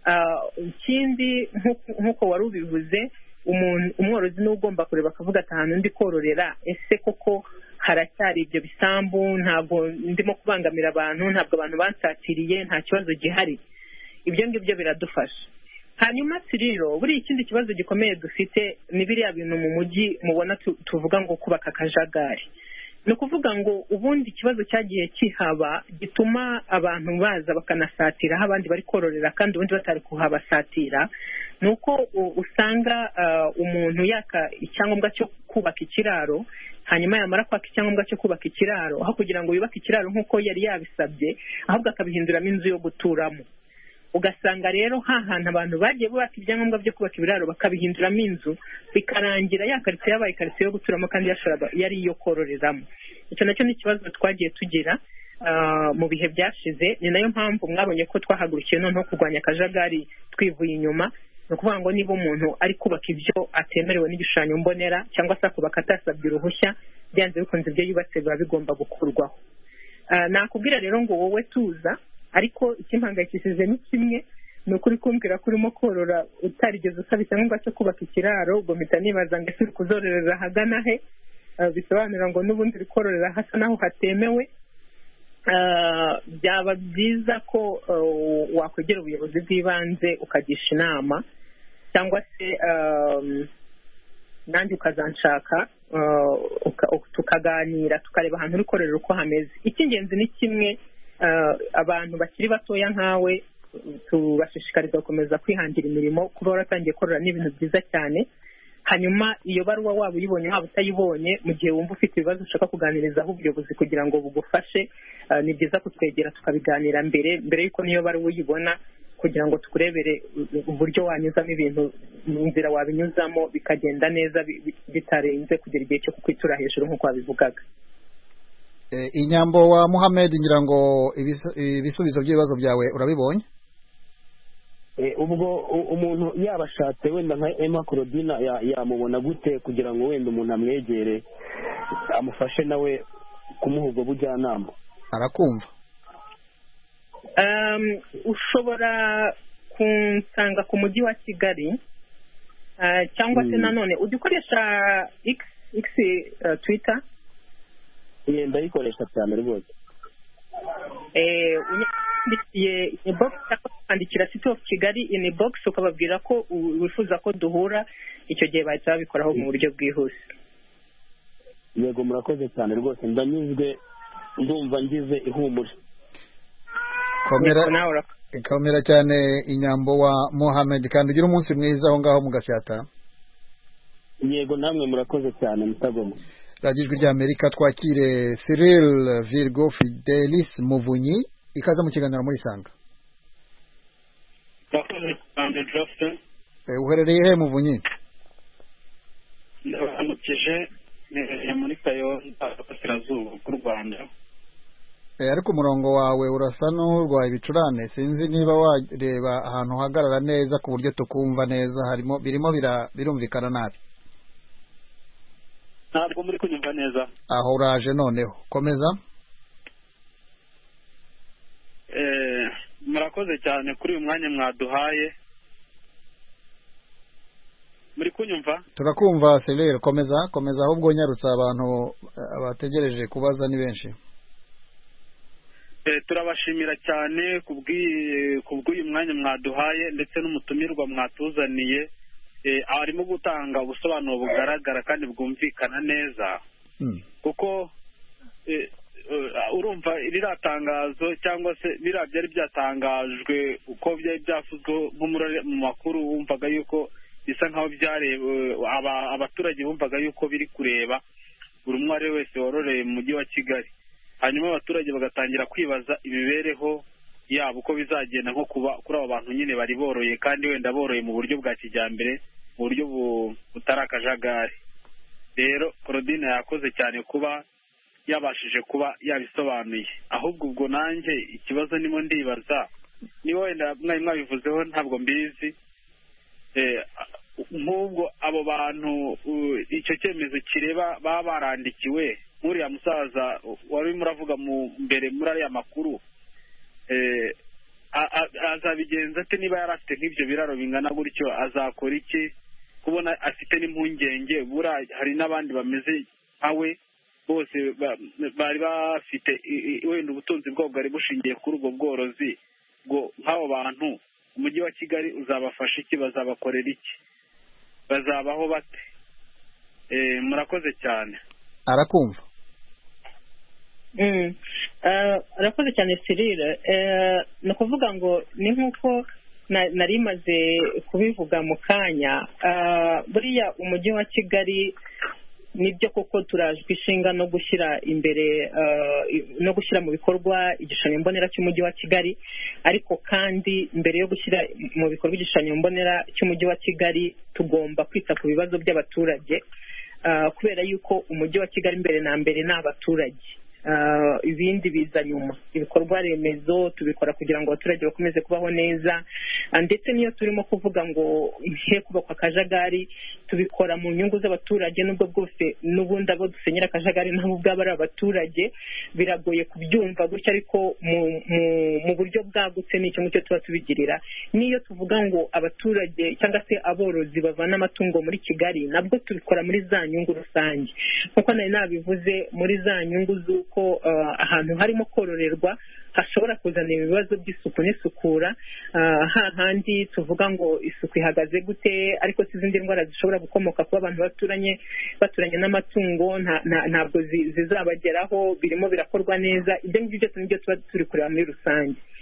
Ikindi nk'uko wari ubivuze, umworozi niwe ugomba kureba akavuga ati ahantu ndi kororera, ese koko haracyari ibyo bisambu, ntabwo ndimo kubangamira abantu, ntabwo abantu bansatiriye, nta kibazo gihari. Ibyo ngibyo biradufasha. Hanyuma Siriro, buri ikindi kibazo gikomeye dufite ni biriya bintu mu mujyi mubona tuvuga ngo kubaka akajagari. Ni ukuvuga ngo ubundi ikibazo cyagiye kihaba gituma abantu baza bakanasatira aho abandi bari kororera, kandi ubundi batari kuhabasatira. Ni uko usanga umuntu yaka icyangombwa cyo kubaka ikiraro, hanyuma yamara kwaka icyangombwa cyo kubaka ikiraro, aho kugira ngo yubake ikiraro nk'uko yari yabisabye, ahubwo akabihinduramo inzu yo guturamo. Ugasanga rero hahantu abantu bagiye bubaka ibyangombwa byo kubaka ibiraro bakabihinduramo inzu, bikarangira ya karitsiye yabaye karitsiye yo guturamo kandi yari iyo kororeramo. Icyo nacyo ni ikibazo twagiye tugira mu bihe byashize. Ni nayo mpamvu mwabonye ko twahagurukiye noneho kurwanya akajagari twivuye inyuma. Ni ukuvuga ngo niba umuntu ari kubaka ibyo atemerewe n'igishushanyo mbonera, cyangwa se akubaka atasabye uruhushya, byanze bikunze ibyo yubatse biba bigomba gukurwaho. Nakubwira rero ngo wowe tuza, ariko ikimpangayikishije ni kimwe, ni ukuri kumbwira ko urimo korora utarigeze usaba icyangombwa cyo kubaka ikiraro. Ubwo mpita nibaza ngo ese uri kuzororera ahagana he? Bisobanura ngo n'ubundi uri kororera hasa naho hatemewe. Byaba byiza ko wakwegera ubuyobozi bw'ibanze ukagisha inama, cyangwa se nanjye ukazanshaka tukaganira tukareba ahantu uri kororera uko hameze. Icy'ingenzi ni kimwe, abantu bakiri batoya nkawe tubashishikariza gukomeza kwihangira imirimo. Kuba waratangiye korora ni ibintu byiza cyane, hanyuma iyo baruwa waba uyibonye waba utayibonye mu gihe wumva ufite ibibazo ushaka kuganirizaho ubuyobozi kugira ngo bugufashe ni byiza kutwegera tukabiganira mbere mbere y'uko niyo baruwa uyibona kugira ngo tukurebere uburyo wanyuzamo ibintu mu nzira wabinyuzamo bikagenda neza bitarenze kugera igihe cyo kukwitura hejuru nk'uko wabivugaga. Inyambo wa Mohamed ngira ngo ibisubizo by'ibibazo byawe urabibonye? Ubwo umuntu yabashatse wenda nka Emma Claudine yamubona gute kugira ngo wenda umuntu amwegere amufashe nawe kumuha ubwo bujyanama? Arakumva. Um, ushobora kunsanga ku mujyi wa Kigali uh, cyangwa se nanone udukoresha X X uh, Twitter. Ye ndayikoresha cyane rwose. Eh unyandikiye inbox cyangwa City of Kigali inbox ukababwira ko wifuza ko duhura, icyo gihe bahita babikoraho mu buryo bwihuse. Yego murakoze cyane rwose, ndanyuzwe ndumva ngize ihumure. Komera komera cyane Inyambo wa Mohamed kandi ugira umunsi mwiza aho ngaho mu Gasyata. Yego namwe murakoze cyane mutagoma. Ragijwe rya Amerika twakire Cyril Virgo Fidelis Muvunyi ikaza mu kiganiro muri Sanga. Twakoze cyane Justin. Eh uherereye he Muvunyi? Ndamukije ne muri Kayonza Burasirazuba bw'u Rwanda. Eh ariko umurongo wawe urasa n'urwaye ibicurane, sinzi niba wareba ahantu hagarara neza ku buryo tukumva neza, harimo birimo birumvikana nabi. Ntabwo muri kunyumva neza. Aho uraje noneho komeza. Eh murakoze cyane kuri uyu mwanya mwaduhaye. Muri kunyumva? Turakumva Cyril, komeza komeza ahubwo nyarutsa abantu abategereje kubaza ni benshi. Eh turabashimira cyane kubw'uyu mwanya mwaduhaye ndetse n'umutumirwa mwatuzaniye. Eh arimo gutanga ubusobanuro bugaragara kandi bwumvikana neza. Mm. Kuko eh urumva riratangazo cyangwa se bira byari byatangajwe uko byari byafuzwe nko mu makuru wumvaga yuko bisa nkaho byarebe abaturage bumvaga yuko biri kureba buri umwe ari wese waroreye mu mujyi wa Kigali. Hanyuma abaturage bagatangira kwibaza imibereho yabo uko bizagenda nko kuba kuri abo bantu nyine bari boroye kandi wenda boroye mu buryo bwa kijyambere mu buryo butarakajagari. Rero Claudine yakoze cyane kuba yabashije kuba yabisobanuye. Ahubwo ubwo nanjye ikibazo nimo ndibaza niba wenda mwari mwabivuzeho ntabwo mbizi. Eh nk'ubwo abo bantu icyo cyemezo kireba baba barandikiwe nk'uriya musaza wari muravuga mu mbere muri ariya makuru, eh azabigenza ate niba yarafite nk'ibyo biraro bingana gutyo? Azakora iki kubona afite n'impungenge? Bura hari n'abandi bameze nkawe bose bari bafite wenda ubutunzi bwabo bwari bushingiye kuri ubwo bworozi. Ngo nk'abo bantu umujyi wa Kigali uzabafasha iki? Bazabakorera iki? Bazabaho bate? Eh murakoze cyane. Arakumva. Mm. Uh, arakoze cyane Cyril. Eh no kuvuga ngo ni nkuko nari maze kubivuga mu kanya, uh, buriya umujyi wa Kigali nibyo koko turajwe ishinga no gushyira imbere uh, no gushyira mu bikorwa igishushanyo mbonera cy'umujyi wa Kigali, ariko kandi mbere yo gushyira mu bikorwa igishushanyo mbonera cy'umujyi wa Kigali tugomba kwita ku bibazo by'abaturage, uh, kubera yuko umujyi wa Kigali mbere na mbere ni abaturage. Uh, ibindi biza nyuma. Ibikorwa remezo tubikora kugira ngo abaturage bakomeze kubaho neza, ndetse niyo turimo kuvuga ngo he kubakwa akajagari tubikora mu nyungu z'abaturage, nubwo bwose n'ubundi abo dusenyera akajagari nabo bwaba ari abaturage. Biragoye kubyumva gutya, ariko mu, mu, mu buryo bwagutse n'icyo mucyo tuba tubigirira. Niyo tuvuga ngo abaturage cyangwa se aborozi bavana amatungo muri Kigali, nabwo tubikora muri za nyungu rusange, kuko nari nabivuze muri za nyungu z'uko ko uh, ahantu harimo kororerwa hashobora kuzana ibibazo by'isuku n'isukura. Uh, hahandi tuvuga ngo isuku ihagaze gute, ariko izindi ndwara zishobora gukomoka kuba abantu baturanye baturanye n'amatungo ntabwo zizabageraho, birimo birakorwa neza. Ibyo ngibyo byose nibyo tuba turi kureba muri rusange.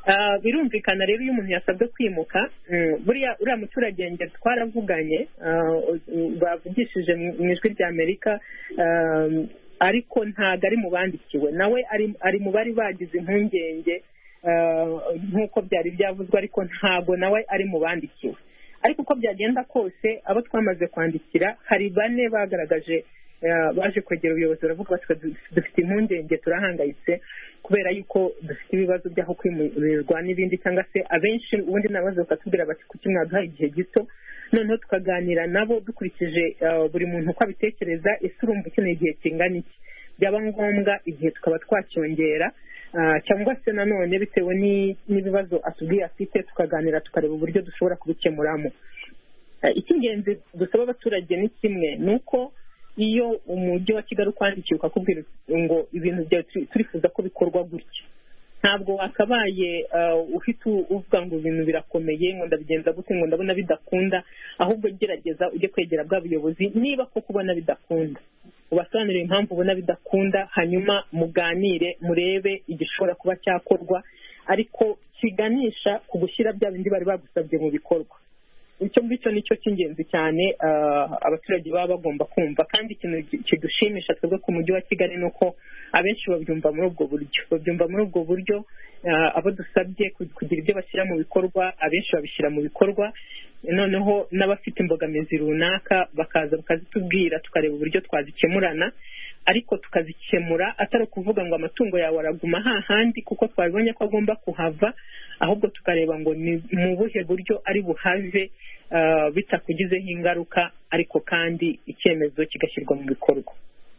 birumvikana rero iyo umuntu yasabwe kwimuka buriya uriya muturage njye twaravuganye bavugishije mu ijwi rya Amerika ariko ntabwo ari mu bandikiwe nawe ari mu bari bagize impungenge nk'uko byari byavuzwe ariko ntabwo nawe ari mu bandikiwe ariko uko byagenda kose abo twamaze kwandikira hari bane bagaragaje baje kwegera ubuyobozi baravuga bati dufite impungenge turahangayitse kubera yuko dufite ibibazo by'aho kwimurirwa n'ibindi cyangwa se abenshi ubundi nabazo bakatubwira bati kuki mwaduha igihe gito noneho tukaganira nabo dukurikije buri muntu uko abitekereza ese urumva ukeneye igihe kingana iki byaba ngombwa igihe tukaba twacyongera cyangwa se nanone bitewe n'ibibazo atubwiye afite tukaganira tukareba uburyo dushobora kubikemuramo icy'ingenzi dusaba abaturage ni kimwe ni uko iyo umujyi wa Kigali ukwandikiye ukakubwira ngo ibintu byawe turifuza ko bikorwa gutya ntabwo wakabaye ufite uvuga ngo ibintu birakomeye ngo ndabigenza gute ngo ndabona bidakunda ahubwo gerageza ujye kwegera bwa buyobozi niba ko kubona bidakunda ubasobanurire impamvu ubona bidakunda hanyuma muganire murebe igishobora kuba cyakorwa ariko kiganisha ku gushyira bya bindi bari bagusabye mu bikorwa icyo ngicyo nicyo cy'ingenzi cyane abaturage baba bagomba kumva kandi ikintu kidushimisha twebwe ku mujyi wa Kigali ni uko abenshi babyumva muri ubwo buryo babyumva muri ubwo buryo abo dusabye kugira ibyo bashyira mu bikorwa abenshi babishyira mu bikorwa noneho n'abafite imbogamizi runaka bakaza bakazitubwira tukareba uburyo twazikemurana ariko tukazikemura atari ukuvuga ngo amatungo yawe araguma hahandi kuko twabibonye ko agomba kuhava ahubwo tukareba ngo ni mu buhe buryo ari buhave bitakugizeho ingaruka ariko kandi icyemezo kigashyirwa mu bikorwa.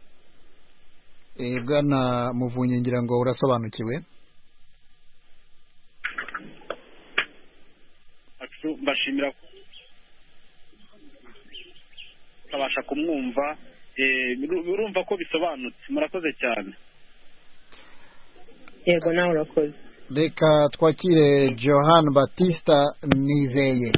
Bwana Muvunyi ngira ngo urasobanukiwe. Bashimira abasha kumwumva urumva ko bisobanutse murakoze cyane. Yego nawe urakoze. Reka twakire Johan Batista Nizeye.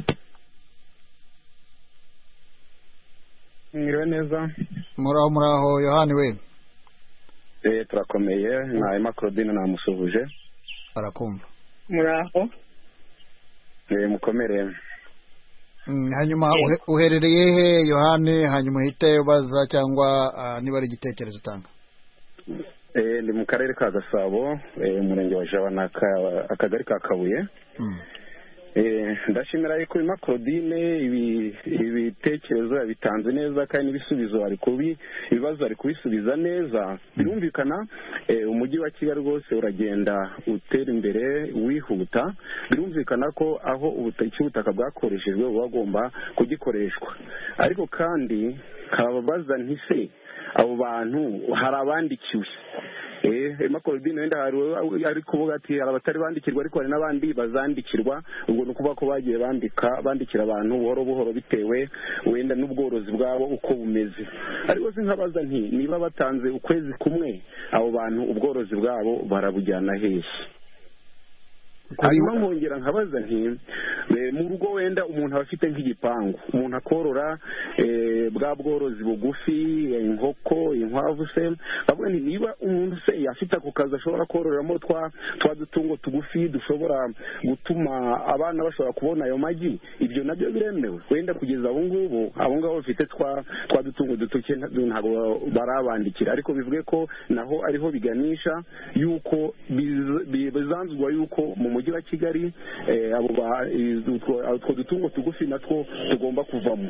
Mwiriwe neza. Muraho muraho Yohani we. Eh turakomeye na Emma Claudine namusuhuje. Arakumva. Muraho. Eh mukomere. Hanyuma uherereye he Yohani hanyuma uhite ubaza cyangwa niba ari igitekerezo utanga? Eh ndi mu karere ka Gasabo umurenge wa Jabana akagari ka Kabuye. Eh ndashimira yuko Emma Claudine ibi ibitekerezo bitanze neza kandi n'ibisubizo ari kubi ibibazo ari kubisubiza neza birumvikana umujyi wa Kigali rwose uragenda utera imbere wihuta birumvikana ko aho ubutaka bwakoreshejwe bagomba kugikoreshwa ariko kandi kababaza ntise abo bantu hari abandikiwe eh Emma Claudine wenda ari kuvuga ati abatari bandikirwa ariko hari n'abandi bazandikirwa ubwo no kuba ko bagiye bandika bandikira abantu buhoro buhoro bitewe wenda n'ubworozi bwabo uko bumeze ariko sinkabaza nti niba batanze ukwezi kumwe abo bantu ubworozi bwabo barabujyana hehe hanyuma nkongera nkabaza nti mu rugo wenda umuntu aba afite nk'igipangu umuntu akorora bwa bworozi bugufi inkoko inkwavu se bavuga nti niba umuntu se afite ako kazi ashobora kororeramo twa twa dutungo tugufi dushobora gutuma abana bashobora kubona ayo magi ibyo nabyo biremewe wenda kugeza abo ngubu abo ngabo bafite twa twa dutungo dutoke ntabwo barabandikira ariko bivuge ko naho ariho biganisha yuko bizanzwa yuko mu mujyi wa Kigali abo utwo dutungo tugufi natwo tugomba kuvamo.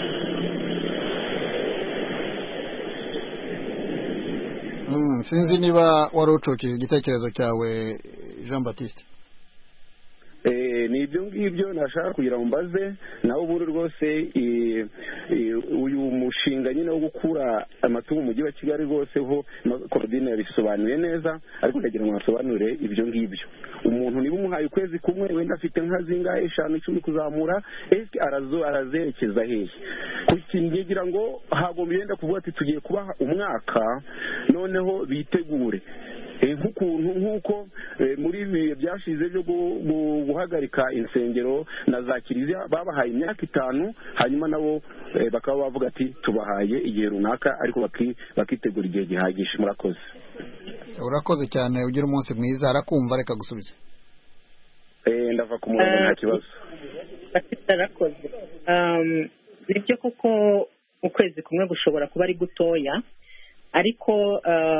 Mm, sinzi niba wari ucukije igitekerezo cyawe Jean Baptiste. Eh ni ibyo ngibyo nashaka kugira ngo mbaze naho buri rwose uyu mushinga nyine wo gukura amatungo mu mujyi wa Kigali rwose ho Claudine yabisobanuye neza ariko ndagira ngo asobanure ibyo ngibyo umuntu niba umuhaye ukwezi kumwe wenda afite nka zingahe eshanu icumi kuzamura eske arazo arazerekeza hehe kukingira ngo hagomba yenda kuvuga ati tugiye kubaha umwaka noneho bitegure nk'ukuntu nk'uko muri ibi byashize byo guhagarika insengero na za kiliziya babahaye imyaka itanu hanyuma nabo bakaba bavuga ati tubahaye igihe runaka ariko bakitegura igihe gihagije murakoze urakoze cyane ugira umunsi mwiza arakumva reka gusubiza eh ndava ku murongo nta kibazo batarakoze um nibyo kuko ukwezi kumwe gushobora kuba ari gutoya ariko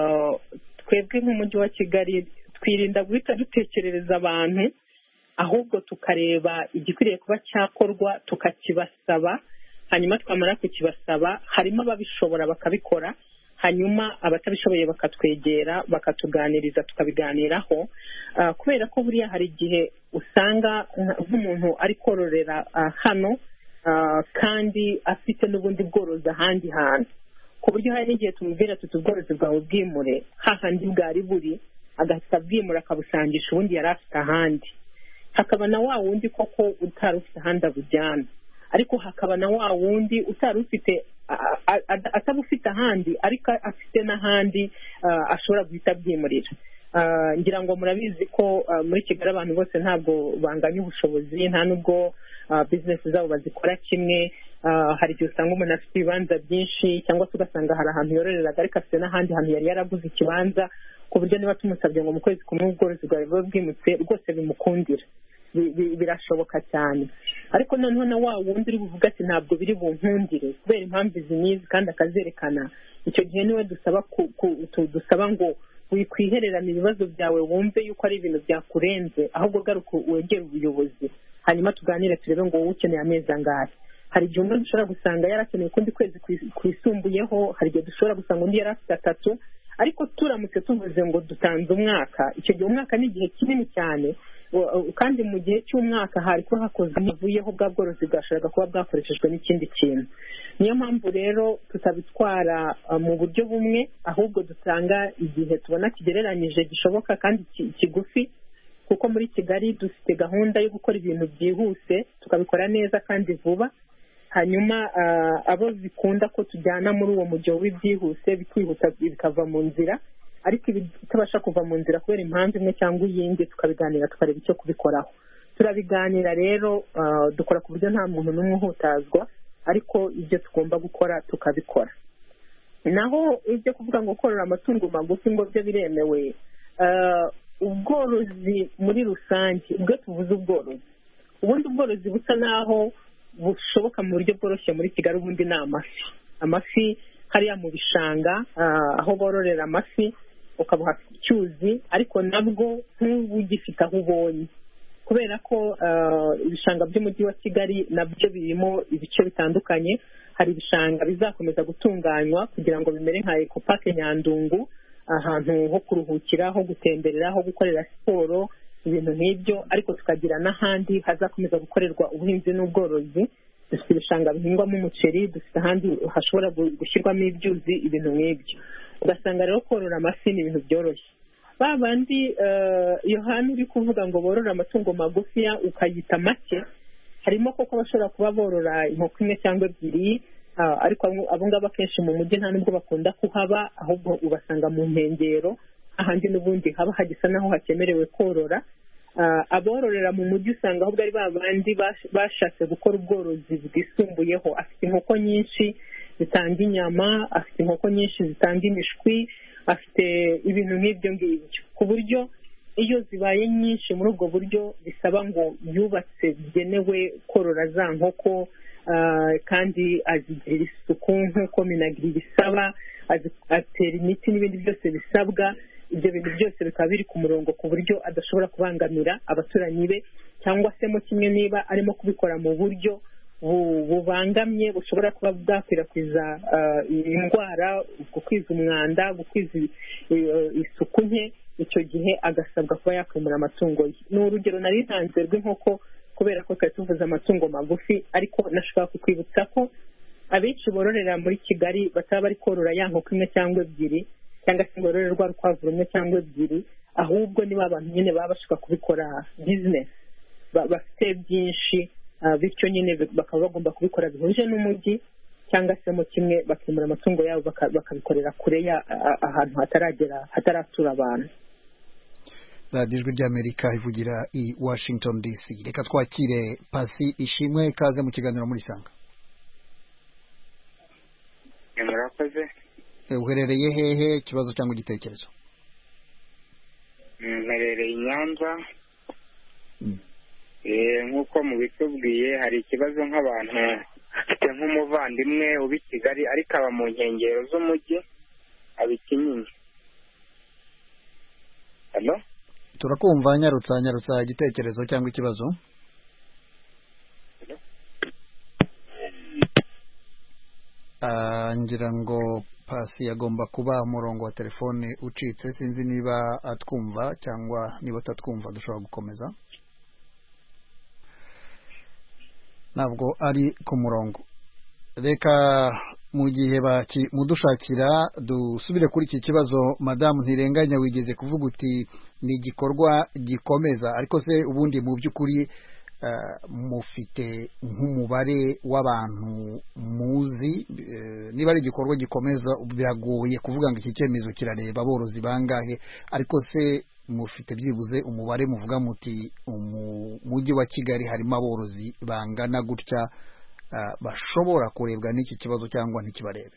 twebwe nk'umujyi wa Kigali twirinda guhita dutekerereza abantu ahubwo tukareba igikwiriye kuba cyakorwa tukakibasaba hanyuma twamara kukibasaba harimo ababishobora bakabikora hanyuma abatabishoboye bakatwegera bakatuganiriza tukabiganiraho kubera ko buriya hari igihe usanga nk'umuntu ari kororera hano kandi afite n'ubundi bworozi ahandi hantu ku buryo hari n'igihe tumubwira tuti ubworozi bwawe bwimure hahandi bwari buri agahita bwimura akabusangisha ubundi yari afite ahandi hakaba na wa wundi koko utari ufite ahandi abujyana ariko hakaba na wa wundi utari ufite atabufite ahandi ariko afite n'ahandi ashobora guhita bwimurira ngira ngo murabizi ko muri Kigali abantu bose ntabwo banganya ubushobozi nta nubwo bizinesi zabo bazikora kimwe hari igihe usanga umuntu afite ibibanza byinshi cyangwa se ugasanga hari ahantu yororeraga ariko afite n'ahandi hantu yari yaraguze ikibanza ku buryo niba tumusabye ngo mu kwezi kumwe ubworozi bwawe buba bwimutse rwose bimukundira birashoboka cyane ariko noneho na wa wundi uri buvuga ati ntabwo biri bunkundire kubera impamvu izi n'izi kandi akazerekana icyo gihe niwe dusaba dusaba ngo wikwihererana ibibazo byawe wumve yuko ari ibintu byakurenze ahubwo garuka wegere ubuyobozi hanyuma tuganire turebe ngo wowe ukeneye amezi angahe hari igihe umuntu dushobora gusanga yarakeneye ukundi kwezi kwisumbuyeho hari igihe dushobora gusanga undi yari afite atatu ariko turamutse tuvuze ngo dutanze umwaka icyo gihe umwaka ni igihe kinini cyane kandi mu gihe cy'umwaka hari ko hakozwe havuyeho bwa bworozi bwashoboraga kuba bwakoreshejwe n'ikindi kintu niyo mpamvu rero tutabitwara mu buryo bumwe ahubwo dutanga igihe tubona kigereranyije gishoboka kandi kigufi kuko muri Kigali dufite gahunda yo gukora ibintu byihuse tukabikora neza kandi vuba hanyuma abo bikunda ko tujyana muri uwo mujyo w'ibyihuse bikwihuta bikava mu nzira ariko ibitabasha kuva mu nzira kubera impamvu imwe cyangwa iyindi tukabiganira tukareba icyo kubikoraho turabiganira rero dukora ku buryo nta muntu n'umwe uhutazwa ariko ibyo tugomba gukora tukabikora naho ibyo kuvuga ngo korora amatungo magufi ngo byo biremewe ubworozi muri rusange ubwo tuvuze ubworozi ubundi ubworozi busa naho bushoboka mu buryo bworoshye muri Kigali ubundi ni amafi amafi hariya mu bishanga aho bororera amafi ukabuha icyuzi ariko nabwo ntubugifite aho ubonye kubera ko ibishanga by'umujyi wa Kigali nabyo birimo ibice bitandukanye hari ibishanga bizakomeza gutunganywa kugira ngo bimere nka Eco Park Nyandungu ahantu ho kuruhukira ho gutemberera ho gukorera siporo ibintu nk'ibyo ariko tukagira n'ahandi hazakomeza gukorerwa ubuhinzi n'ubworozi dufite ibishanga bihingwamo umuceri dufite ahandi hashobora gushyirwamo ibyuzi ibintu nk'ibyo ugasanga rero korora amafi ni ibintu byoroshye ba bandi Yohani uri kuvuga ngo borora amatungo magufiya ukayita make harimo koko bashobora kuba borora inkoko imwe cyangwa ebyiri ariko abo ngabo akenshi mu mujyi nta nubwo bakunda kuhaba ahubwo ubasanga mu nkengero ahandi n'ubundi haba hagisa naho hakemerewe korora abororera mu mujyi usanga ahubwo ari ba bandi bashatse gukora ubworozi bwisumbuyeho afite inkoko nyinshi zitanga inyama afite inkoko nyinshi zitanga imishwi afite ibintu nk'ibyo ngibyo ku buryo iyo zibaye nyinshi muri ubwo buryo bisaba ngo yubatse bigenewe korora za nkoko kandi azigirira isuku nk'uko minagiri bisaba atera imiti n'ibindi byose bisabwa ibyo bintu byose bikaba biri ku murongo ku buryo adashobora kubangamira abaturanyi be cyangwa se mu kimwe niba arimo kubikora mu buryo bubangamye bushobora kuba bwakwirakwiza indwara gukwiza umwanda gukwiza isuku nke icyo gihe agasabwa kuba yakwimura amatungo ye ni urugero nari ntanze rw'inkoko kubera ko twari tuvuze amatungo magufi ariko nashobora kukwibutsa ko abenshi bororera muri Kigali bataba bari korora ya nkoko imwe cyangwa ebyiri cyangwa se bororera rwa rukwavu rumwe cyangwa ebyiri ahubwo niba abantu nyine baba bashaka kubikora bizinesi bafite byinshi bityo nyine bakaba bagomba kubikora bihuje n'umujyi cyangwa se mu kimwe bakimura amatungo yabo bakabikorera kure ahantu hataragera hataratura abantu. radiyo ijwi ry'Amerika ivugira i Washington D C reka twakire Pasi Ishimwe ikaze mu kiganiro muri Sanga. murakoze. uherereye hehe ikibazo cyangwa igitekerezo? mperereye i Nyanza nk'uko mubitubwiye hari ikibazo nk'abantu afite nk'umuvandimwe uba i Kigali ariko aba mu nkengero z'umujyi aba i Kinyinya. Halo, turakumva. Nyarutsa nyarutsa igitekerezo cyangwa ikibazo. Uh, ngira ngo Pasi yagomba kuba umurongo wa telefone ucitse, sinzi niba atwumva cyangwa niba atatwumva dushobora gukomeza. Ntabwo ari ku murongo. Reka mu gihe baki mudushakira dusubire kuri iki kibazo. Madamu Ntirenganya, wigeze kuvuga uti ni igikorwa gikomeza, ariko se ubundi mu by'ukuri Uh, mufite nk'umubare w'abantu muzi? Uh, niba ari igikorwa gikomeza biragoye kuvuga ngo iki cyemezo kirareba aborozi bangahe, ariko se mufite byibuze umubare muvuga muti mu mujyi wa Kigali harimo aborozi bangana gutya uh, bashobora kurebwa n'iki kibazo cyangwa ntikibarebe?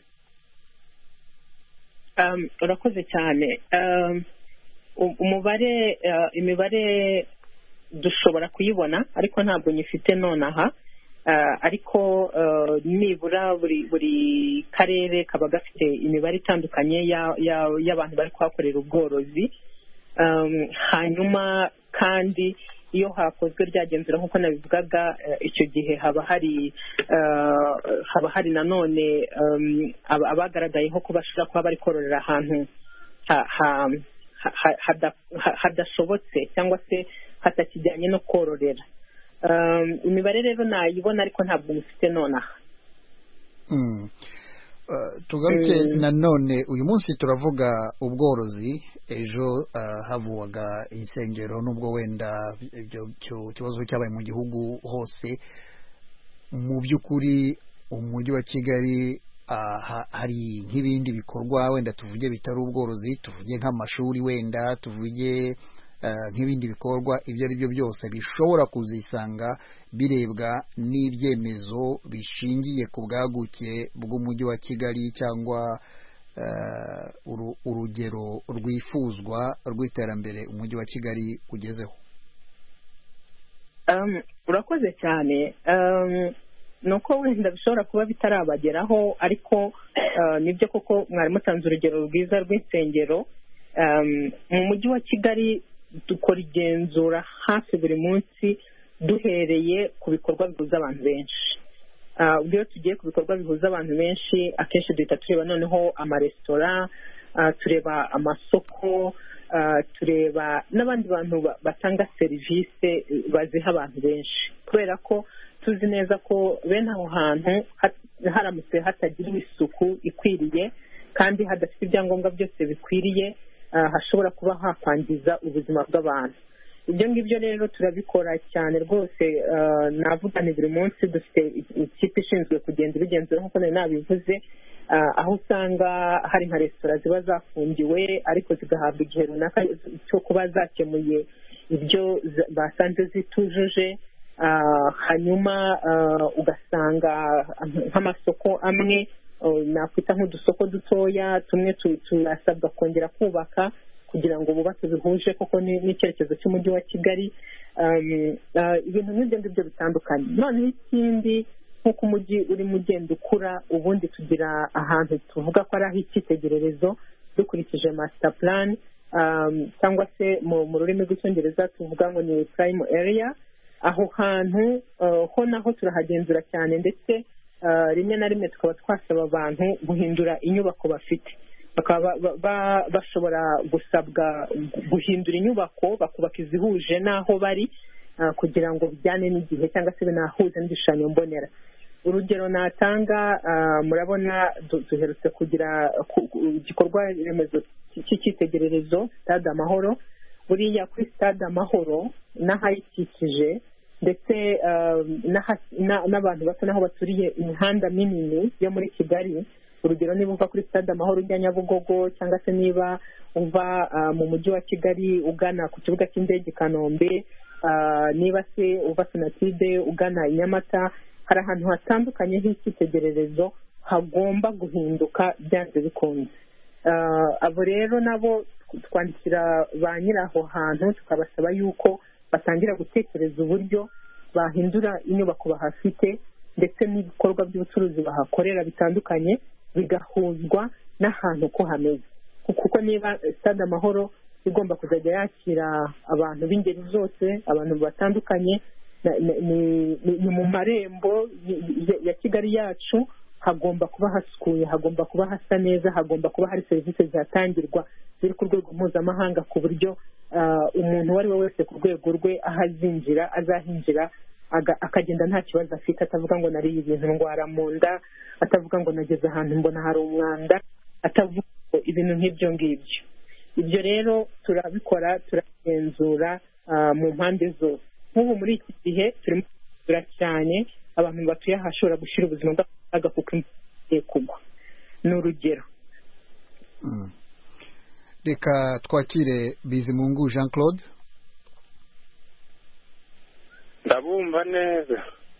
um, urakoze cyane. um, umubare uh, imibare dushobora kuyibona ariko ntabwo nyifite nonaha, uh, ariko uh, nibura buri buri karere kaba gafite imibare itandukanye y'abantu bari kuhakorera ubworozi. um, hanyuma kandi iyo hakozwe ryagenzura nk'uko nabivugaga, uh, icyo gihe haba hari uh, haba hari nanone um, abagaragayeho ko bashobora kuba bari kororera ahantu ha, ha, ha, hada, ha, hadashobotse cyangwa se hatakijyanye no kororera. Um, imibare rero nayibona ariko ntabwo mufite nonaha. Mm. Uh, tugaruke mm. nanone uyu munsi turavuga ubworozi, ejo uh, havuwaga insengero, nubwo wenda ibyo kibazo cyabaye mu gihugu hose. Mu by'ukuri umujyi wa Kigali uh, ha, hari nk'ibindi bikorwa wenda tuvuge bitari ubworozi, tuvuge nk'amashuri, wenda tuvuge Uh, nk'ibindi bikorwa ibyo ari byo byose bishobora kuzisanga birebwa n'ibyemezo bishingiye ku bwaguke bw'umujyi wa Kigali cyangwa uh, uru, urugero rwifuzwa rw'iterambere umujyi wa Kigali ugezeho. um, urakoze cyane. um, nuko wenda bishobora kuba bitarabageraho, ariko uh, nibyo koko mwari mutanze urugero rwiza rw'insengero. um, mu mujyi wa Kigali dukora igenzura hafi buri munsi duhereye ku bikorwa bihuza abantu benshi. Uh, ubwo iyo tugiye ku bikorwa bihuza abantu benshi, akenshi duhita tureba noneho amaresitora, uh, tureba amasoko, uh, tureba n'abandi bantu batanga serivisi baziha abantu benshi, kubera ko tuzi neza ko bene aho hantu haramutse hatagiriwe isuku ikwiriye kandi hadafite ibyangombwa byose bikwiriye, Uh, hashobora kuba hakwangiza ubuzima bw'abantu. Ibyo ngibyo rero turabikora cyane rwose. uh, navuga ni buri munsi dufite ikipe ishinzwe kugenda ibigenzura nk'uko nari nabivuze, uh, aho usanga hari nka resitora ziba zafungiwe ariko zigahabwa igihe runaka cyo kuba zakemuye ibyo basanze zitujuje. uh, hanyuma uh, ugasanga nk'amasoko amwe nakwita nk'udusoko dutoya tumwe turasabwa kongera kubaka kugira ngo bubake bihuje koko n'icyerekezo cy'umujyi wa Kigali. Ibintu nk'ibyo ngibyo bitandukanye. Noneho ikindi, nk'uko umujyi urimo ugenda ukura, ubundi tugira ahantu tuvuga ko ari ah'icyitegererezo dukurikije master plan, cyangwa se mu rurimi rw'icyongereza tuvuga ngo ni prime area. Aho hantu ho naho turahagenzura cyane, ndetse rimwe na rimwe tukaba twasaba abantu guhindura inyubako bafite. Bakaba bashobora gusabwa guhindura inyubako bakubaka izihuje n'aho bari, kugira ngo bijyane n'igihe cyangwa se binahuze n'igishushanyo mbonera. Urugero natanga, murabona duherutse kugira igikorwa remezo cy'icyitegererezo Stade Amahoro. Buriya kuri Stade Amahoro n'ahayikikije, ndetse n'abantu basa naho baturiye imihanda minini yo muri Kigali. Urugero, niba uva kuri Stade Amahoro ujya Nyabugogo, cyangwa se niba uva mu mujyi wa Kigali ugana ku kibuga cy'indege Kanombe, niba se uva Sonatide ugana Nyamata, hari ahantu hatandukanye h'icyitegererezo hagomba guhinduka byanze bikunze. abo rero nabo twandikira ba nyiraho hantu tukabasaba yuko batangira gutekereza uburyo bahindura inyubako bahafite ndetse n'ibikorwa by'ubucuruzi bahakorera bitandukanye bigahuzwa n'ahantu ko hameze, kuko niba stade Amahoro igomba kuzajya yakira abantu b'ingeri zose, abantu batandukanye, ni mu marembo ya Kigali yacu, hagomba kuba hasukuye, hagomba kuba hasa neza, hagomba kuba hari serivisi zihatangirwa ziri ku rwego mpuzamahanga ku buryo umuntu uwo ari we wese ku rwego rwe aho azinjira azahinjira akagenda nta kibazo afite, atavuga ngo nariye ibintu ndwara mu nda, atavuga ngo nageze ahantu mbona hari umwanda, atavuga ngo ibintu nk'ibyo ngibyo. Ibyo rero turabikora, turagenzura mu mpande zose. Nk'ubu muri iki gihe turimo kugura cyane abantu batuye ahashobora gushyira ubuzima bw'akaga kuko imvura igiye kugwa, ni urugero. Reka twakire Bizimungu Jean Claude. Ndabumva neza.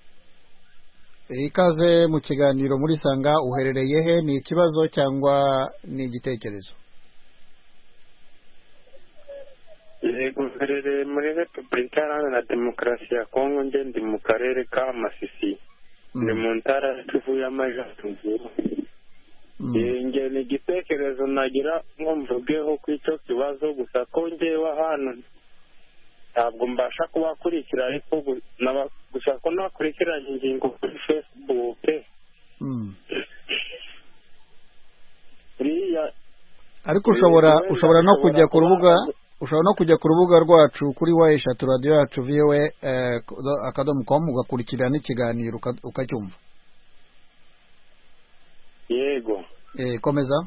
Ikaze mu kiganiro muri Sanga, uherereye he? Ni ikibazo cyangwa ni igitekerezo? Yego, uherereye muri Repubulika Iharanira Demokarasi ya Kongo, nge ndi mu karere ka Masisi, ni mu ntara Kivu y'Amajyaruguru. Nge ni igitekerezo nagira ngo mvugeho ku icyo kibazo, gusa ko ngewe ahantu ntabwo mbasha kubakurikira, ariko gusa ko nakurikiranye ingingo kuri Facebook. Ariko ushobora ushobora no kujya ku rubuga ushobora no kujya ku rubuga rwacu kuri wa eshatu radio yacu V O A akadomo com ugakurikirana n'ikiganiro ukacyumva. Yego. Eh, komeza.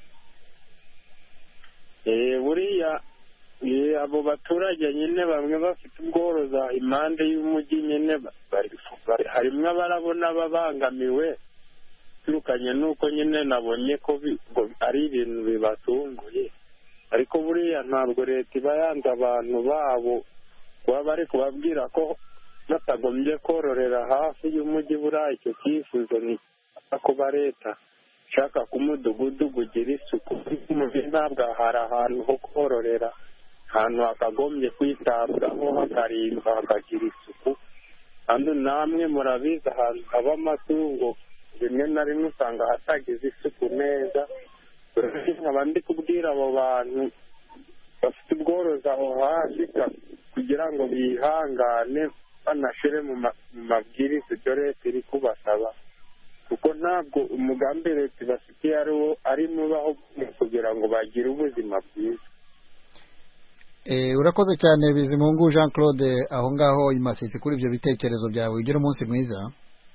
Eh, buriya abo baturage nyine bamwe bafite ubworoza impande y'umujyi nyine harimo abarabona babangamiwe turukanye nuko nyine nabonye ko ari ibintu bibatunguye, ariko buriya ntabwo leta iba yanze abantu babo kuba bari kubabwira ko batagombye kororera hafi y'umujyi. buriya icyo cyifuzo ni kuba leta ishaka ko umudugudu ugira isuku, ntabwo hari ahantu ho kororera, ahantu hakagombye kwitabwaho hakarindwa hakagira isuku. kandi namwe murabizi ahantu haba amatungo rimwe na rimwe usanga hatagize isuku neza. nkaba ndi kubwira abo bantu bafite ubworozi aho hasi kugira ngo bihangane banashyire mu mabwiriza ibyo leta iri kubasaba, kuko ntabwo umugambi leta ibafitiye ari wo ari mubaho kugira ngo bagire ubuzima bwiza. Urakoze cyane Bizimungu Jean Claude aho ngaho i Masisi kuri ibyo bitekerezo byawe. Ugira umunsi mwiza.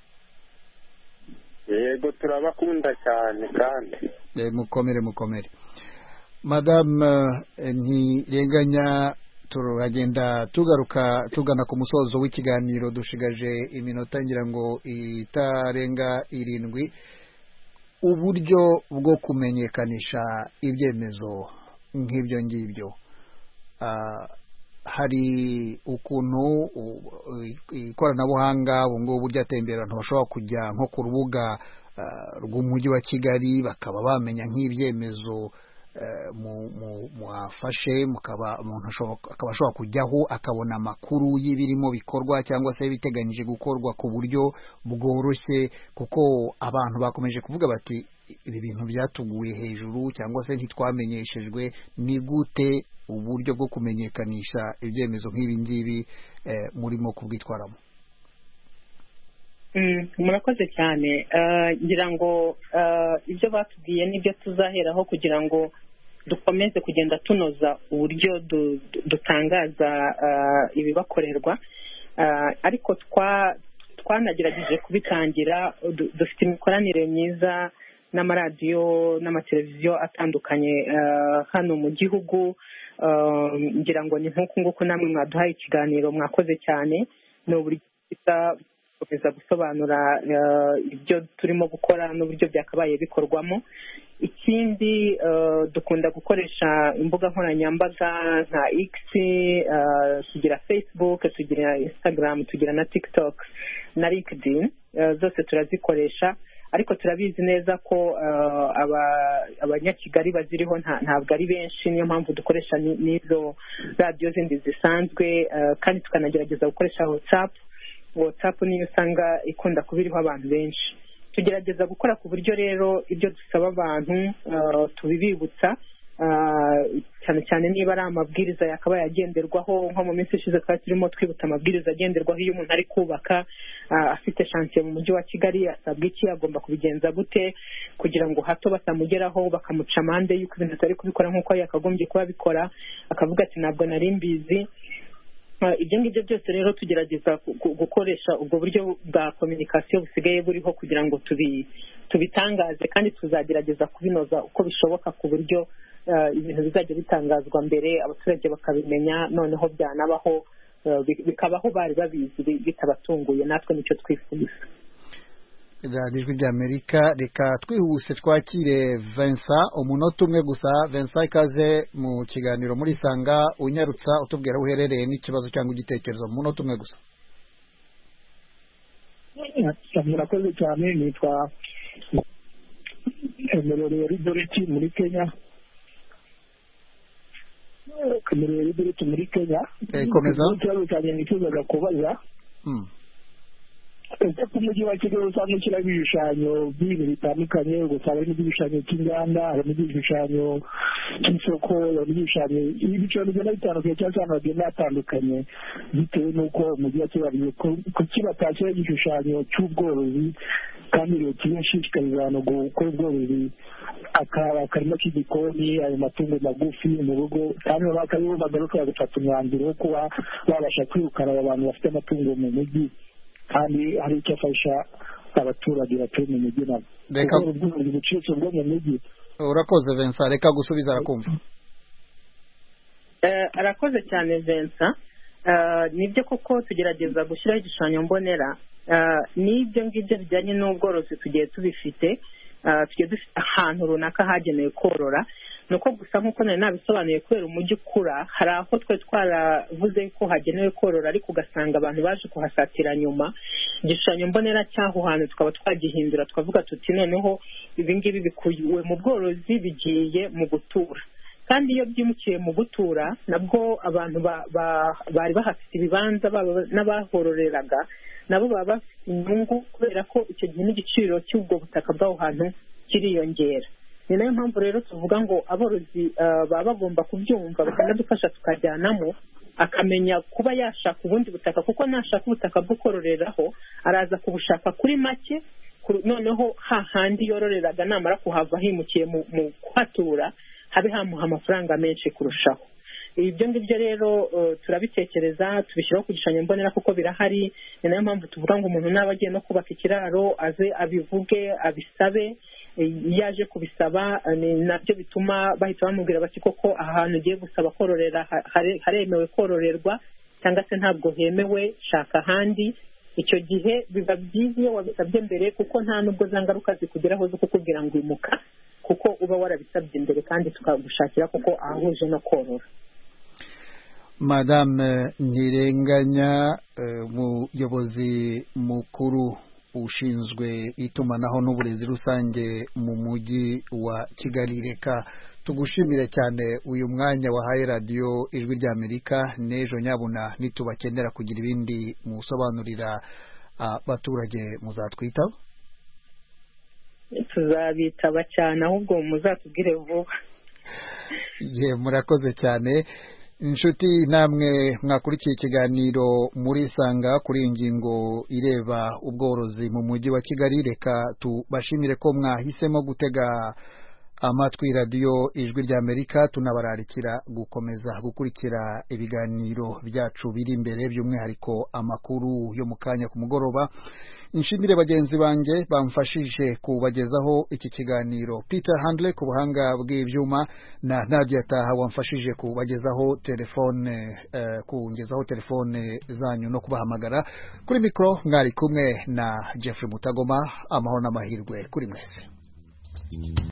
Yego, turabakunda cyane kandi mukomere mukomere. Madame Ntirenganya, turagenda tugaruka tugana ku musozo w'ikiganiro, dushigaje iminota ngira ngo itarenga irindwi. Uburyo bwo kumenyekanisha ibyemezo nk'ibyo ngibyo, hari ukuntu ikoranabuhanga ubu ngubu ryatembera, abantu bashobora kujya nko ku rubuga rw'umujyi wa Kigali bakaba bamenya nk'ibyemezo mwafashe, mukaba umuntu akaba ashobora kujyaho akabona amakuru y'ibirimo bikorwa cyangwa se biteganyije gukorwa ku buryo bworoshye, kuko abantu bakomeje kuvuga bati ibi bintu byatuguye hejuru cyangwa se ntitwamenyeshejwe. Ni gute uburyo bwo kumenyekanisha ibyemezo nk'ibi ngibi murimo kubwitwaramo? murakoze cyane. ngira ngo ibyo batubwiye nibyo tuzaheraho kugira ngo dukomeze kugenda tunoza uburyo dutangaza ibibakorerwa, ariko twanagerageje kubitangira. dufite imikoranire myiza n'amaradiyo n'amateleviziyo atandukanye hano mu gihugu. ngira ngo ni nk'uku nguku namwe mwaduhaye ikiganiro, mwakoze cyane. ni uburyo gukomeza gusobanura ibyo turimo gukora n'uburyo byakabaye bikorwamo. ikindi dukunda gukoresha imbuga nkoranyambaga nka X, tugira Facebook, tugira Instagram, tugira na TikTok na LinkedIn, zose turazikoresha. ariko turabizi neza ko abanyakigali baziriho ntabwo ari benshi, niyo mpamvu dukoresha n'izo radiyo zindi zisanzwe, kandi tukanagerageza gukoresha watsapu. watsapu niyo usanga ikunda kuba iriho abantu benshi. tugerageza gukora ku buryo rero ibyo dusaba abantu tubibibutsa, cyane cyane niba ari amabwiriza yakaba yagenderwaho. nko mu minsi ishize twari turimo twibutsa amabwiriza agenderwaho iyo umuntu ari kubaka afite shansiye mu mujyi wa Kigali, asabwa iki, agomba kubigenza gute kugira ngo hato batamugeraho bakamuca amande y'uko ibintu atari kubikora nk'uko yakagombye kuba bikora, akavuga ati ntabwo nari mbizi. ibyo ngibyo byose rero tugerageza gukoresha ubwo buryo bwa kominikasiyo busigaye buriho kugira ngo tubitangaze, kandi tuzagerageza kubinoza uko bishoboka ku buryo ibintu bizajya bitangazwa mbere, abaturage bakabimenya, noneho byanabaho bikabaho bari babizi bitabatunguye. natwe nicyo twifuza. radiyo ijwi ry'Amerika, reka twihuse twakire Vincent, umunota umwe gusa. Vincent, ikaze mu kiganiro muri Sanga, unyarutsa utubwira aho uherereye n'ikibazo cyangwa igitekerezo mu munota umwe gusa. murakoze cyane. nitwa Emerere Ridoreti muri Kenya. Emerere Ridoreti muri Kenya. komeza. ikibazo cyanjye nifuzaga kubaza, ese ku mujyi wa Kigali usanga ushyiraho ibishushanyo by'ibintu bitandukanye, ugasanga harimo igishushanyo cy'inganda, harimo igishushanyo cy'isoko, harimo igishushanyo, ibiciro bigenda bitandukanye cyangwa se ahantu hagenda hatandukanye bitewe n'uko umujyi wa Kigali kuki batashyiraho igishushanyo cy'ubworozi, kandi leta ishishikariza abantu gukora ubworozi, akarima k'igikoni, ayo matungo magufi mu rugo, kandi bakaba bagaruka bagafata umwanzuro wo kuba babasha kwirukana aba bantu bafite amatungo mu mujyi, kandi hari icyo afasha abaturage batuye mu mujyi nabo. Reka ubworozi buciriritse bwo mu mujyi. Urakoze Vincent, reka gusubiza arakumva. arakoze cyane Vincent. nibyo koko tugerageza gushyiraho igishushanyo mbonera, n'ibyo ngibyo bijyanye n'ubworozi tugiye tubifite, tugiye dufite ahantu runaka hagenewe korora. ni uko gusa nk'uko nari nabisobanuye, kubera umujyi ukura, hari aho twe twaravuze ko hagenewe korora, ariko ugasanga abantu baje kuhasatira nyuma. igishushanyo mbonera cy'aho hantu tukaba twagihindura, twavuga tuti noneho ibi ngibi bikuwe mu bworozi bigiye mu gutura. kandi iyo byimukiye mu gutura, nabwo abantu bari bahafite ibibanza n'abahororeraga nabo baba bafite inyungu, kubera ko icyo gihe n'igiciro cy'ubwo butaka bw'aho hantu kiriyongera. ni nayo mpamvu rero tuvuga ngo aborozi baba bagomba kubyumva, bakanadufasha tukajyanamo, akamenya kuba yashaka ubundi butaka, kuko nashaka ubutaka bwo kororeraho araza kubushaka kuri make, noneho hahandi yororeraga namara kuhava himukiye mu kuhatura habe hamuha amafaranga menshi kurushaho. ibyo ngibyo rero turabitekereza, tubishyiraho ku gishushanyo mbonera kuko birahari. ni nayo mpamvu tuvuga ngo umuntu naba agiye no kubaka ikiraro aze abivuge, abisabe. iyo aje kubisaba ni nabyo bituma bahita bamubwira bati koko aha hantu ugiye gusaba kororera haremewe kororerwa cyangwa se ntabwo hemewe, shaka ahandi. icyo gihe biba byiza iyo wabisabye mbere, kuko nta nubwo za ngaruka zikugeraho zo kukubwira ngo imuka, kuko uba warabisabye mbere kandi tukagushakira kuko ahahuje no korora. Madame Ntirenganya, umuyobozi mukuru ushinzwe itumanaho n'uburezi rusange mu mujyi wa Kigali, reka tugushimire cyane uyu mwanya wahaye radiyo ijwi ry'Amerika. n'ejo nyabuna nitubakenera kugira ibindi musobanurira abaturage muzatwitaho. tuzabitaba cyane, ahubwo muzatubwire vuba. ye murakoze cyane. inshuti namwe mwakurikiye ikiganiro muri Sanga kuri iyi ngingo ireba ubworozi mu mujyi wa Kigali. reka tubashimire ko mwahisemo gutega amatwi radiyo ijwi ry'Amerika. tunabararikira gukomeza gukurikira ibiganiro byacu biri imbere, by'umwihariko amakuru yo mu kanya ku mugoroba. nshimire bagenzi banjye bamfashije kubagezaho iki kiganiro, Peter Handley ku buhanga bw'ibyuma, na Nadia Taha wamfashije kubagezaho telefone uh, kungezaho telefone zanyu no kubahamagara. kuri mikro mwari kumwe na Jeffrey Mutagoma. amahoro n'amahirwe kuri mwese.